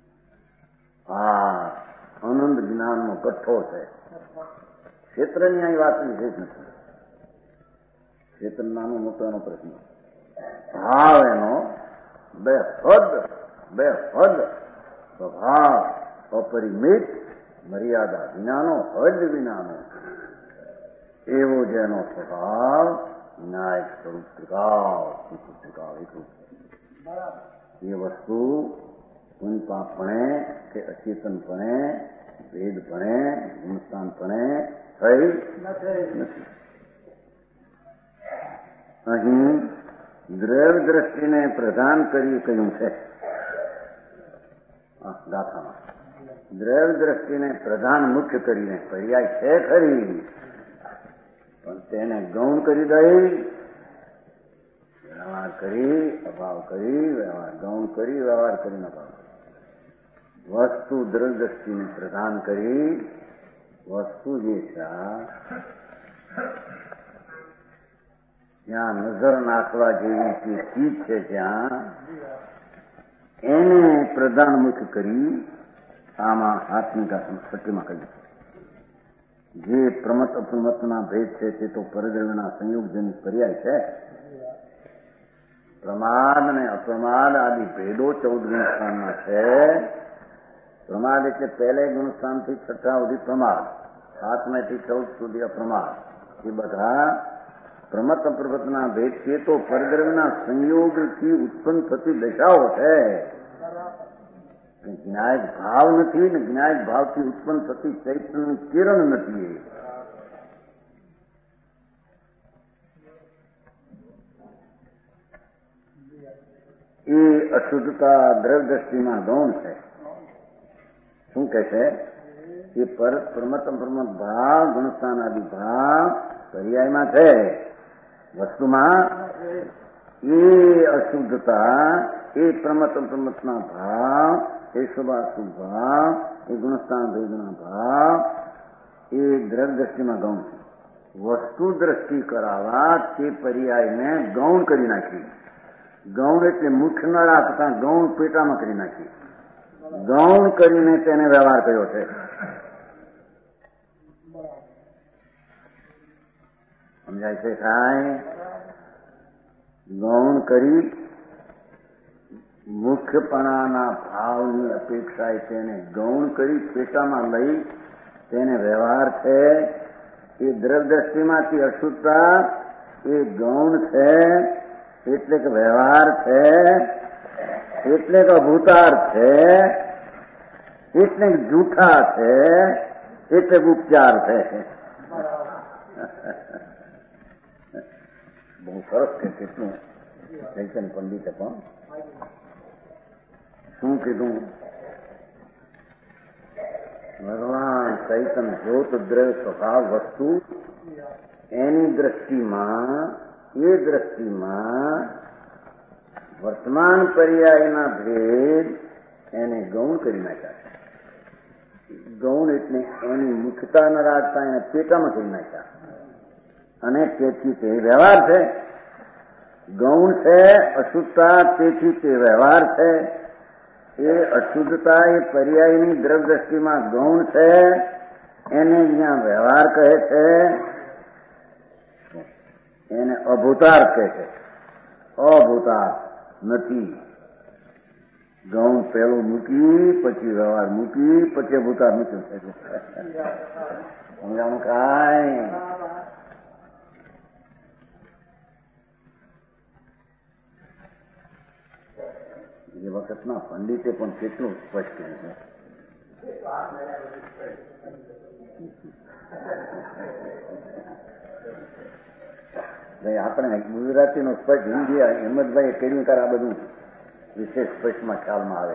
હા, આનંદ જ્ઞાનનો ગઠ્ઠો છે. ક્ષેત્રની અહીં વાત વિશેષ નથી. ક્ષેત્ર નાનો મોટો એનો પ્રશ્ન. ભાવ એનો બે હદ, બે હદ સ્વભાવ, અપરિમિત મર્યાદા વિનાનો, હદ વિનાનો એવો જેનો સ્વભાવ વિનાયક સ્વરૂપ ત્રિકાળ ત્રિકાળ એટલું એ વસ્તુ પુનપાપણે કે અચેતનપણે, ભેદપણે, ગુણસ્થાનપણે થઈ નથી. અહીં દ્રવ્ય દ્રષ્ટિને પ્રધાન કરી કહ્યું છે ગાથામાં. દ્રવ્ય દ્રષ્ટિને પ્રધાન મુખ્ય કરીને પર્યાય છે ખરી, પણ તેને ગૌણ કરી દઈ, વ્યવહાર કરી અભાવ કરી, વ્યવહાર ગૌણ કરી, વ્યવહાર કરીને અભાવ કરી. વસ્તુ દ્રવ્ય દ્રષ્ટિને પ્રધાન કરી, વસ્તુ જે છે જ્યાં નજર નાખવા જેવી જે ચીજ છે ત્યાં એને પ્રધાન મુખ્ય કરી આમાં હાથની સટ્ટીમાં કહ્યું. જે પ્રમત અપ્રમતના ભેદ છે તે તો પરદ્રવ્યના સંયોગજનિત પર્યાય છે. પ્રમાદ અને અપ્રમાદ આદિ ભેદો ચૌદ ગુણસ્થાનમાં છે. પ્રમાદ એટલે પહેલે ગુણસ્થાનથી છઠ્ઠા સુધી પ્રમાદ, સાતમાંથી ચૌદ સુધી અપ્રમાદ. એ બધા પ્રમત અપ્રમતના ભેદ છે તો પરદ્રવ્યના સંયોગથી ઉત્પન્ન થતી દશાઓ છે. જ્ઞાયક ભાવ નથી ને જ્ઞાયક ભાવથી ઉત્પન્ન થતી ચૈતન્યની કિરણ નથી. એ અશુદ્ધતા દ્રવ્ય દ્રષ્ટિમાં ગૌણ છે. શું કહે છે? એ પર પ્રમત પ્રમત ભાવ, ગુણસ્થાન આદિ ભાવ પર્યાયમાં છે. વસ્તુમાં એ અશુદ્ધતા, એ પ્રમત પ્રમતના ભાવ, એ શુભાશુભ ભાવ, એ ગુણસ્થાન ભેદના ભાવ એ દ્રવ્ય દ્રષ્ટિમાં ગૌણ છે. વસ્તુ દ્રષ્ટિ કરાવવા તે પર્યાયને ગૌણ કરી નાખી. ગૌણ એટલે મુખ્ય ન રાખતા ગૌણ પેટામાં કરી નાખી. ગૌણ કરીને તેને વ્યવહાર કર્યો છે. સમજાય છે કાંઈ? ગૌણ કરી મુખ્યપણાના ભાવની અપેક્ષાએ તેને ગૌણ કરી પેટામાં લઈ તેને વ્યવહાર છે. એ દ્રવ્યદ્રષ્ટિમાંથી અશુદ્ધતા એ ગૌણ છે, એટલે કે વ્યવહાર છે, એટલે કે અભૂતાર છે, એટલે જૂઠા છે, એટલે ઉપચાર છે. બહુ સરસ છે. કેટલું ચૈતન્ય પંડિતે પણ શું કીધું? ભગવાન ચૈતન્ય જ્યોત દ્રવ્ય સ્વભાવ વસ્તુ એની દ્રષ્ટિમાં એ દ્રષ્ટિમાં વર્તમાન પર્યાયના ભેદ એને ગૌણ કરી નાખ્યા. ગૌણ એટલે એની મુખ્યતા ન રાખતા એને પેટામાં કરી નાખ્યા અને તેથી તે વ્યવહાર છે. ગૌણ છે અશુદ્ધતા, તેથી તે વ્યવહાર છે. એ અશુદ્ધતા એ પર્યાયની દ્રવ્ય દ્રષ્ટિમાં ગૌણ છે, એને જ્યાં વ્યવહાર કહે છે એને અભૂતાર કહે છે. અભૂતાર નથી. ગૌણ પેલું મૂકી, પછી વ્યવહાર મૂકી, પછી અભૂતાર મૂક્યું છે. સમજાણું કાંઈ? એ વખતના પંડિતે પણ કેટલું સ્પષ્ટ કર્યું છે. આપણે ગુજરાતીનો સ્પષ્ટ હિન્દી હિંમતભાઈ કર્યું ત્યારે આ બધું વિશેષ સ્પષ્ટમાં ખ્યાલમાં આવે.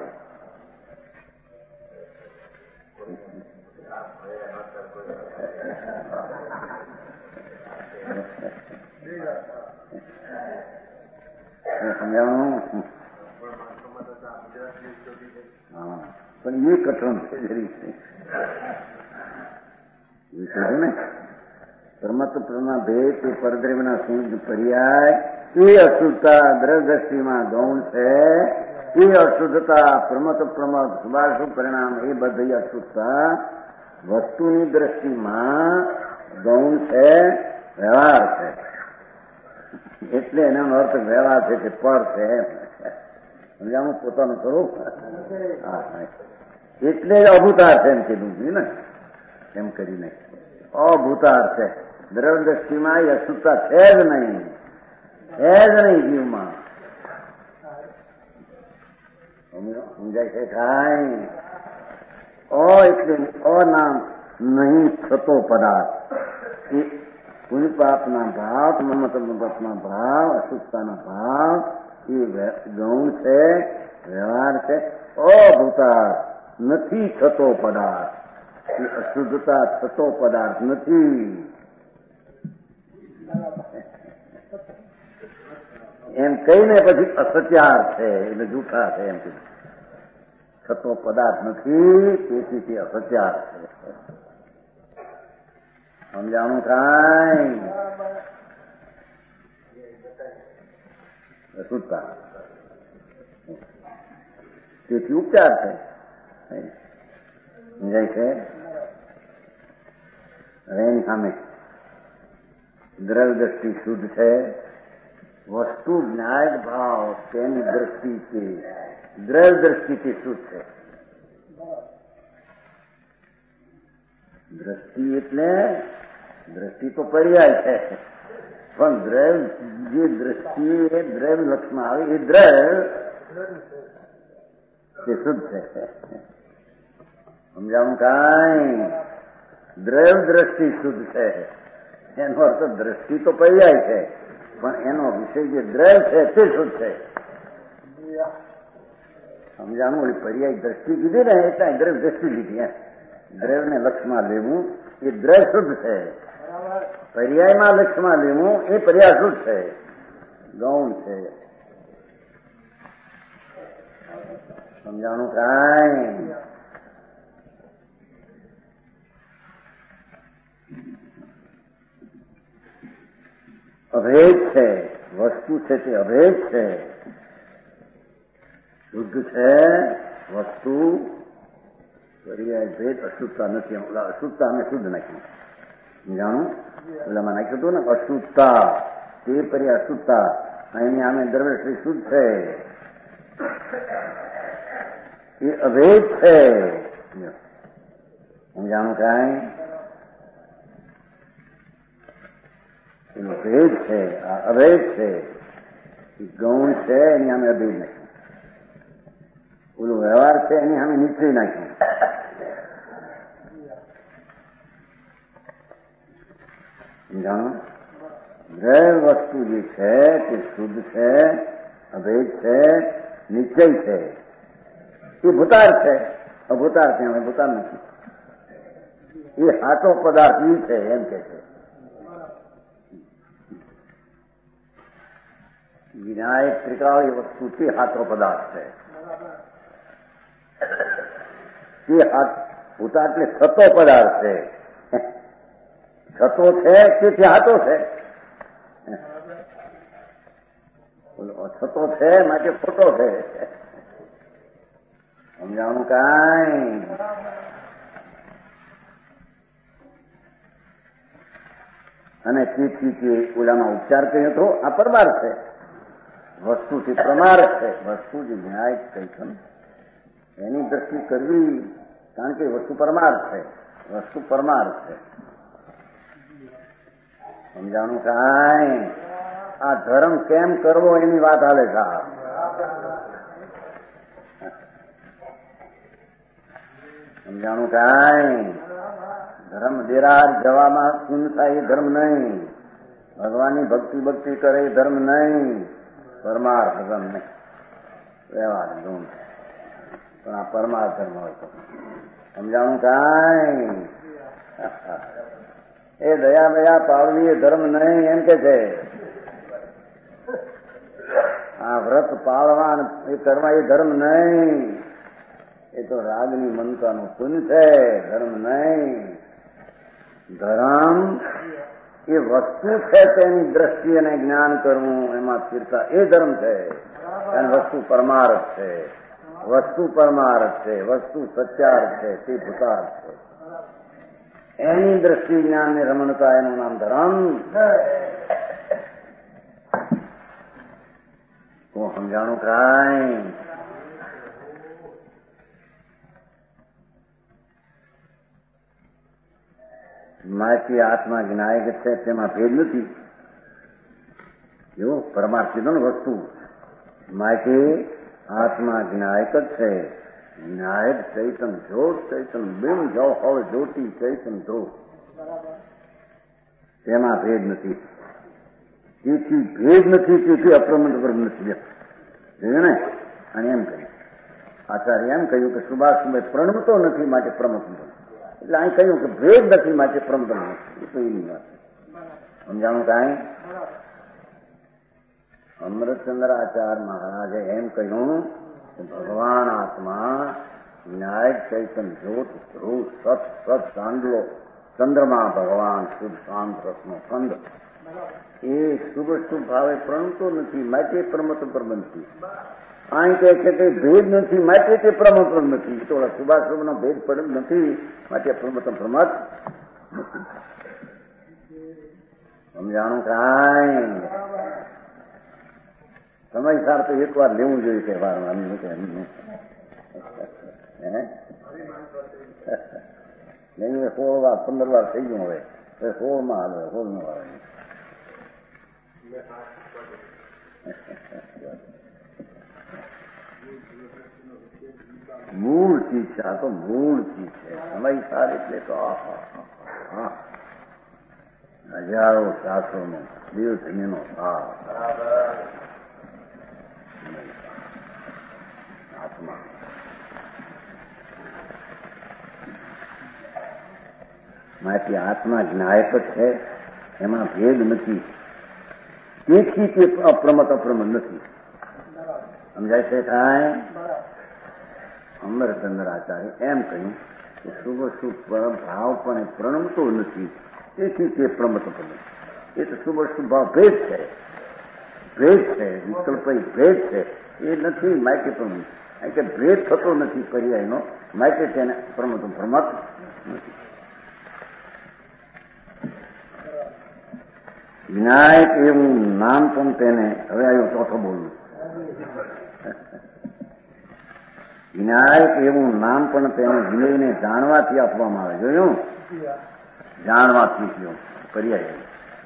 સમજાણું? હા, પણ એ કઠણ છે જરી ને. પરમાત્મા ભેદ તે પરદ્રવ્યના શુદ્ધ પર્યાય એ અશુદ્ધતા દ્રવ્ય દ્રષ્ટિમાં ગૌણ છે. એ અશુદ્ધતા પ્રમત પ્રમત સુભાષ પરિણામ એ બધી અશુદ્ધતા વસ્તુની દ્રષ્ટિમાં ગૌણ છે, વ્યવહાર છે. એટલે એનો અર્થ વ્યવહાર છે કે પર છે. સમજાણું? પોતાનું કરું. એટલે જ અભૂતાર છે એમ કીધું ને, એમ કરીને અભૂતાર છે. દ્રવ્ય દ્રષ્ટિમાં એ અશુદ્ધતા છે જ નહીં, છે જ નહીં જીવમાં. સમજાય છે કાંઈ? અ એટલે અનામ નહીં થતો પદાર્થ. એ પુણ્ય પાપના ભાવ, મમતના ભાવ, અશુદ્ધતાના ભાવ એ ગૌણ છે, વ્યવહાર છે. અભૂતાર નથી થતો પદાર્થ. એ અશુદ્ધતા થતો પદાર્થ નથી. એમ કહીને પછી અસત્યાર છે એટલે જૂઠા છે એમ કીધું. થતો પદાર્થ નથી, તેથી તે અસત્યાર છે. સમજાણું કાંઈ? અશુદ્ધતા તેથી ઉપચાર છે. સમજાય છે? હવે એની સામે દ્રવ્ય દ્રષ્ટિ શુદ્ધ છે. વસ્તુ જ્ઞાય ભાવ તેની દ્રષ્ટિ છે, દ્રવ્ય દ્રષ્ટિથી શુદ્ધ છે. દ્રષ્ટિ એટલે દ્રષ્ટિ તો પર્યાય છે, પણ દ્રવ્ય જે દ્રષ્ટિ એ દ્રવ્ય લક્ષમાં આવે એ દ્રવ્ય તે શુદ્ધ છે. સમજાવું કાંઈ? દ્રવ્ય દ્રષ્ટિ શુદ્ધ છે. એનો અર્થ દ્રષ્ટિ તો પર્યાય છે, પણ એનો વિષય જે દ્રવ્ય છે તે શુદ્ધ છે. સમજાણું? ઓલી પર્યાય દ્રષ્ટિ કીધી ને એટલે દ્રવ્ય દ્રષ્ટિ લીધી. દ્રવ્યને લક્ષમાં લેવું એ દ્રવ્ય શુદ્ધ છે. પર્યાયમાં લક્ષમાં લેવું એ પર્યાય શુદ્ધ છે, ગૌણ છે. સમજાણું કાંઈ? અભેદ છે, વસ્તુ છે તે અભેદ છે, શુદ્ધ છે વસ્તુ. પર્યાય ભેદ અશુદ્ધતા નથી. અશુદ્ધતા અમે શુદ્ધ નાખી. જાણું પેલામાં નાખ્યું હતું ને અશુદ્ધતા, તે પરી અશુદ્ધતા. અહીંની આમે દ્રવ્ય શ્રી શુદ્ધ છે, એ અભેદ છે. સમજાણું કાંઈ? એનો ભેદ છે, આ અભેદ છે. ગૌણ છે એની સામે અભેદ નાખ્યું, ઓલું વ્યવહાર છે એની સામે નીચે નાખ્યું. સમજાણું? દ્રવ્ય વસ્તુ જે છે તે શુદ્ધ છે, અભેદ છે, નિશ્ચય છે. એ ભૂતાર છે, અભૂતાર છે, અમે ભૂતાર નથી. એ હાચો પદાર્થ ઈ છે એમ કે છે. વિનાયક ત્રિકાળ એ વસ્તુથી હાથો પદાર્થ છે. તે હાથ ભૂતા એટલે થતો પદાર્થ છે. થતો છે તેથી હાથો છે. થતો છે માટે ખોટો છે. સમજાવવાનું કાંઈ? અને તેથી તે ઓલામાં ઉપચાર કર્યો તો આ પરમાર છે, વસ્તુથી પ્રમાર છે. વસ્તુ જે ન્યાય કઈ એની દ્રષ્ટિ કરવી, કારણ કે વસ્તુ પરમાર છે, વસ્તુ પરમાર છે. સમજાણું કાંઈ? આ ધર્મ કેમ કરવો એની વાત હાલે સાહેબ. સમજાણું કાંઈ? ધર્મ દેરાર જવામાં પૂન થાય એ ધર્મ નહીં, ભગવાનની ભક્તિ ભક્તિ કરે એ ધર્મ નહીં, પરમાર્થ ધર્મ નહીં. વ્યવહાર ધૂમ પણ આ પરમાર્થ ધર્મ હોય તો સમજાણું કાંઈ? એ દયા દયા પાળવી એ ધર્મ નહીં એમ કે છે. આ વ્રત પાળવા એ કરવા એ ધર્મ નહીં, એ તો રાગની મમતાનું પુન છે, ધર્મ નહીં. ધર્મ એ વસ્તુ છે તેની દ્રષ્ટિ અને જ્ઞાન કરવું, એમાં સ્થિરતા, એ ધર્મ છે. અને વસ્તુ પરમાર્થ છે, વસ્તુ પરમાર્થ છે, વસ્તુ સત્યાર્થ છે, તે ભૂતાર્થ છે. એની દ્રષ્ટિ જ્ઞાન ને રમણતા એનું નામ ધર્મ. તો સમજાણું કાંઈ? માહિતી આત્મા જ્ઞાયક છે તેમાં ભેદ નથી. જો પરમાર્થ કીધો ને વસ્તુ, માહિતી આત્મા જ્ઞાયક જ છે. જ્ઞાયક ચૈતન જ્યોત, ચૈતન બિન જો હળ જ્યોતિ ચૈતન ધ્રુવ, તેમાં ભેદ નથી. તેથી ભેદ નથી, તેથી અપ્રમદ બ્રહ્મ નથી. જોયું ને? અને એમ કહ્યું આચાર્ય, એમ કહ્યું કે સુભાષ પ્રણમતો નથી માટે પ્રમત નથી. એટલે અહીં કહ્યું કે ભેદ નથી માટે પ્રમદ નથી. એ તો એની વાત સમજાણું કાંઈ? અમૃતચંદ્ર આચાર્ય મહારાજે એમ કહ્યું કે ભગવાન આત્મા ન્યાય ચૈતન જ્યોત ધ્રુવ સત સત ચાંદલો ચંદ્રમા ભગવાન શુદ્ધ શાંત રસનો કંદ, એ શુભ શુભ ભાવે પ્રણમતો નથી માટે પ્રમત પ્રબંધ નથી. અહીં કહે છે કે ભેદ નથી માટે તે પ્રમત નથી. તો શુભાશુભનો ભેદ પડેલ નથી માટે પ્રમત પ્રમત નથી. સમજાણું કાંઈ? સમય સાર તો એક વાર લેવું જોઈએ તહેવારમાં. નહીં સોળ વાર પંદર વાર થઈ ગયું, હવે સોળ માં હાલે, સોળ નો આવે. મૂળ ચીજ છે, આ તો મૂળ ચીજ છે. સમય સાર એટલે તો હજારો શાસ્ત્રો નો દિવસનો સાર આત્મા. માથી આત્મા જ્ઞાયક જ છે, એમાં ભેદ નથી. તેથી તે અપ્રમત અપ્રમત નથી. સમજાય છે કાંઈ? અમરચંદ્ર આચાર્ય એમ કહ્યું કે શુભ શુભ ભાવ પણ પ્રણમતો નથી, તેથી તે પ્રમત પ્રમત. એ તો શુભ શુભ ભાવ ભેદ છે, ભેદ છે, વિકલ્પ ભેદ છે. એ નથી માટે પ્રમત, કે ભેદ થતો નથી પર્યાયનો, માટે તેને પ્રમત પ્રમત નથી. વિનાયક એવું નામ પણ તેને, હવે આવ્યું ચોથો બોલું, વિનાયક એવું નામ પણ તેને વિનયને જાણવાથી આપવામાં આવે. જોયું? જાણવાથી થયું પર્યાય.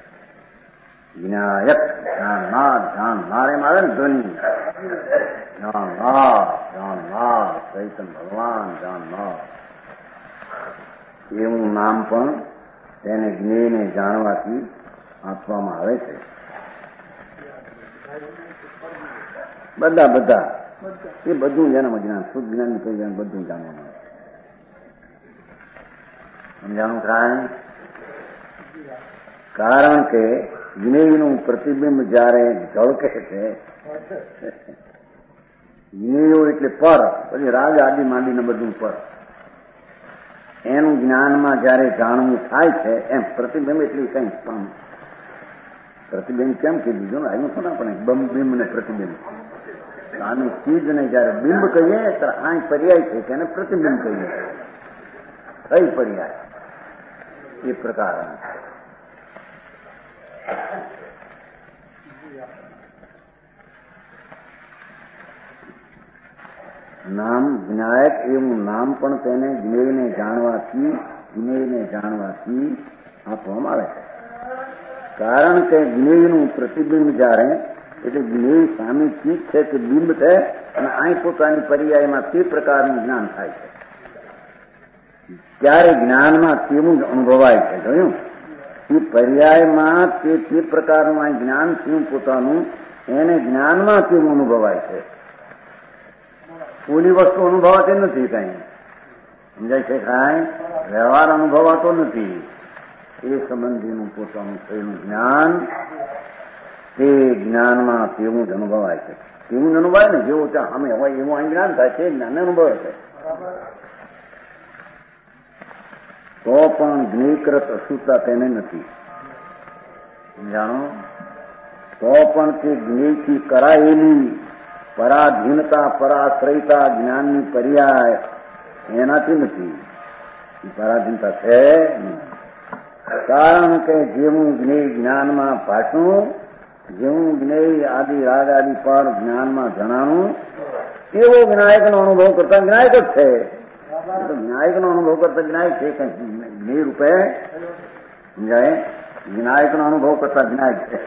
વિનાયક જાણનાર, જાણનાર એમ આવે ને ધ્વનિ. જાણનાર, જાણનાર, ચૈતન્ય ભગવાન જાણનાર એવું નામ પણ તેને જ્ઞેયને જાણવાથી આપવામાં આવે છે. બધા બધા એ બધું જેનામાં જ્ઞાન, શુદ્ધ જ્ઞાન કોઈ જ્ઞાન બધું જાણવાનું આવે. સમજાણું થાય? કારણ કે જ્ઞેયનું પ્રતિબિંબ જયારે ઝળકે છે, જ્ઞેયો એટલે પર, પછી રાગ આદિ માંડીને બધું પર, એનું જ્ઞાનમાં જયારે જાણવું થાય છે, એમ પ્રતિબિંબ એટલે કઈ પણ પ્રતિબિંબ કેમ કીધું જો આવ્યું છે ને આપણે બિંબ ને પ્રતિબિંબ. આની ચીજને જયારે બિંબ કહીએ ત્યારે આ પર્યાય છે કે એને પ્રતિબિંબ કહીએ. કઈ પર્યાય એ પ્રકાર નામ વિનાયક એવું નામ પણ તેને જ્ઞેયને જાણવાથી જ્ઞેયને જાણવાથી આપવામાં આવે છે. કારણ કે જ્ઞેયનું પ્રતિબિંબ જયારે એટલે જ્ઞેય સામે ચીજ છે કે બિંબ છે અને અહીં પોતાની પર્યાયમાં તે પ્રકારનું જ્ઞાન થાય છે ત્યારે જ્ઞાનમાં તેવું જ અનુભવાય છે. જોયું? એ પર્યાયમાં તે તે પ્રકારનું અહીં જ્ઞાન થયું પોતાનું, એને જ્ઞાનમાં તેવું અનુભવાય છે. ઓલી વસ્તુ અનુભવાતી નથી કઈ. સમજાય છે? કાંઈ વ્યવહાર અનુભવાતો નથી. એ સંબંધીનું પોતાનું થયેલું જ્ઞાન તે જ્ઞાનમાં તેવું જ અનુભવાય છે. તેવું જ અનુભવાય ને જેવું ત્યાં અમે હોય એવું અહીં જ્ઞાન થાય છે, જ્ઞાન અનુભવે છે. તો પણ જ્ઞેયકૃત અશુદ્ધતા તેને નથી. જાણો? તો પણ તે જ્ઞેયથી કરાયેલી પરાધીનતા, પરાશ્રયતા જ્ઞાનની પર્યાય એનાથી નથી. પરાધીનતા છે નહીં. કારણ કે જેવું જ્ઞેય જ્ઞાનમાં ભાષવું, જેવું જ્ઞેય આદિ રાગ આદિ પર જ્ઞાનમાં જણાનું, એવો વિનાયકનો અનુભવ કરતા વિનાયક જ છે. વિનાયકનો અનુભવ કરતા વિનાયક છે કઈ જ્ઞેય રૂપે સમજાય? વિનાયકનો અનુભવ કરતા વિનાયક છે.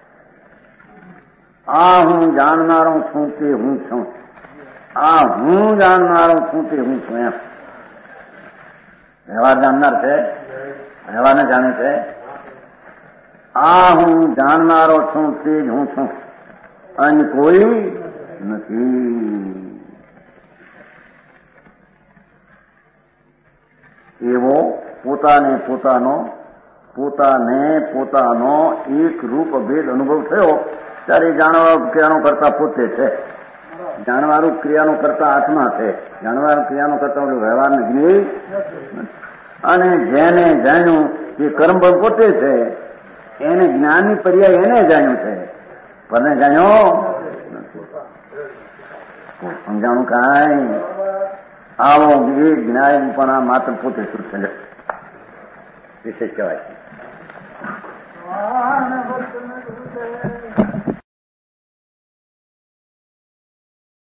આ હું જાણનારો છું તે હું છું. આ હું જાણનારો છું તે હું છું. એમ વ્યવહાર જાણનાર છે, વ્યવહારને જાણે છે. આ હું જાણનારો છું તે જ હું છું, અન્ય કોઈ નથી. એવો પોતાને પોતાનો પોતાને પોતાનો એક રૂપ ભેદ અનુભવ થયો ત્યારે જાણવા ક્રિયાનો કરતા પોતે છે. જાણવારૂપ ક્રિયાનો કરતા આત્મા છે. જાણવારૂપ ક્રિયાનો કરતા વ્યવહારને જ્ઞેય અને જેને જાણ્યું એ કર્મબળ પોતે છે. એને જ્ઞાનની પર્યાય એને જાણ્યું છે, પરને જાણ્યો સમજાણું કાંઈ. આવો એ જ્ઞાન પણ આ માત્ર પોતે શું છે વિશેષ કહેવાય છે.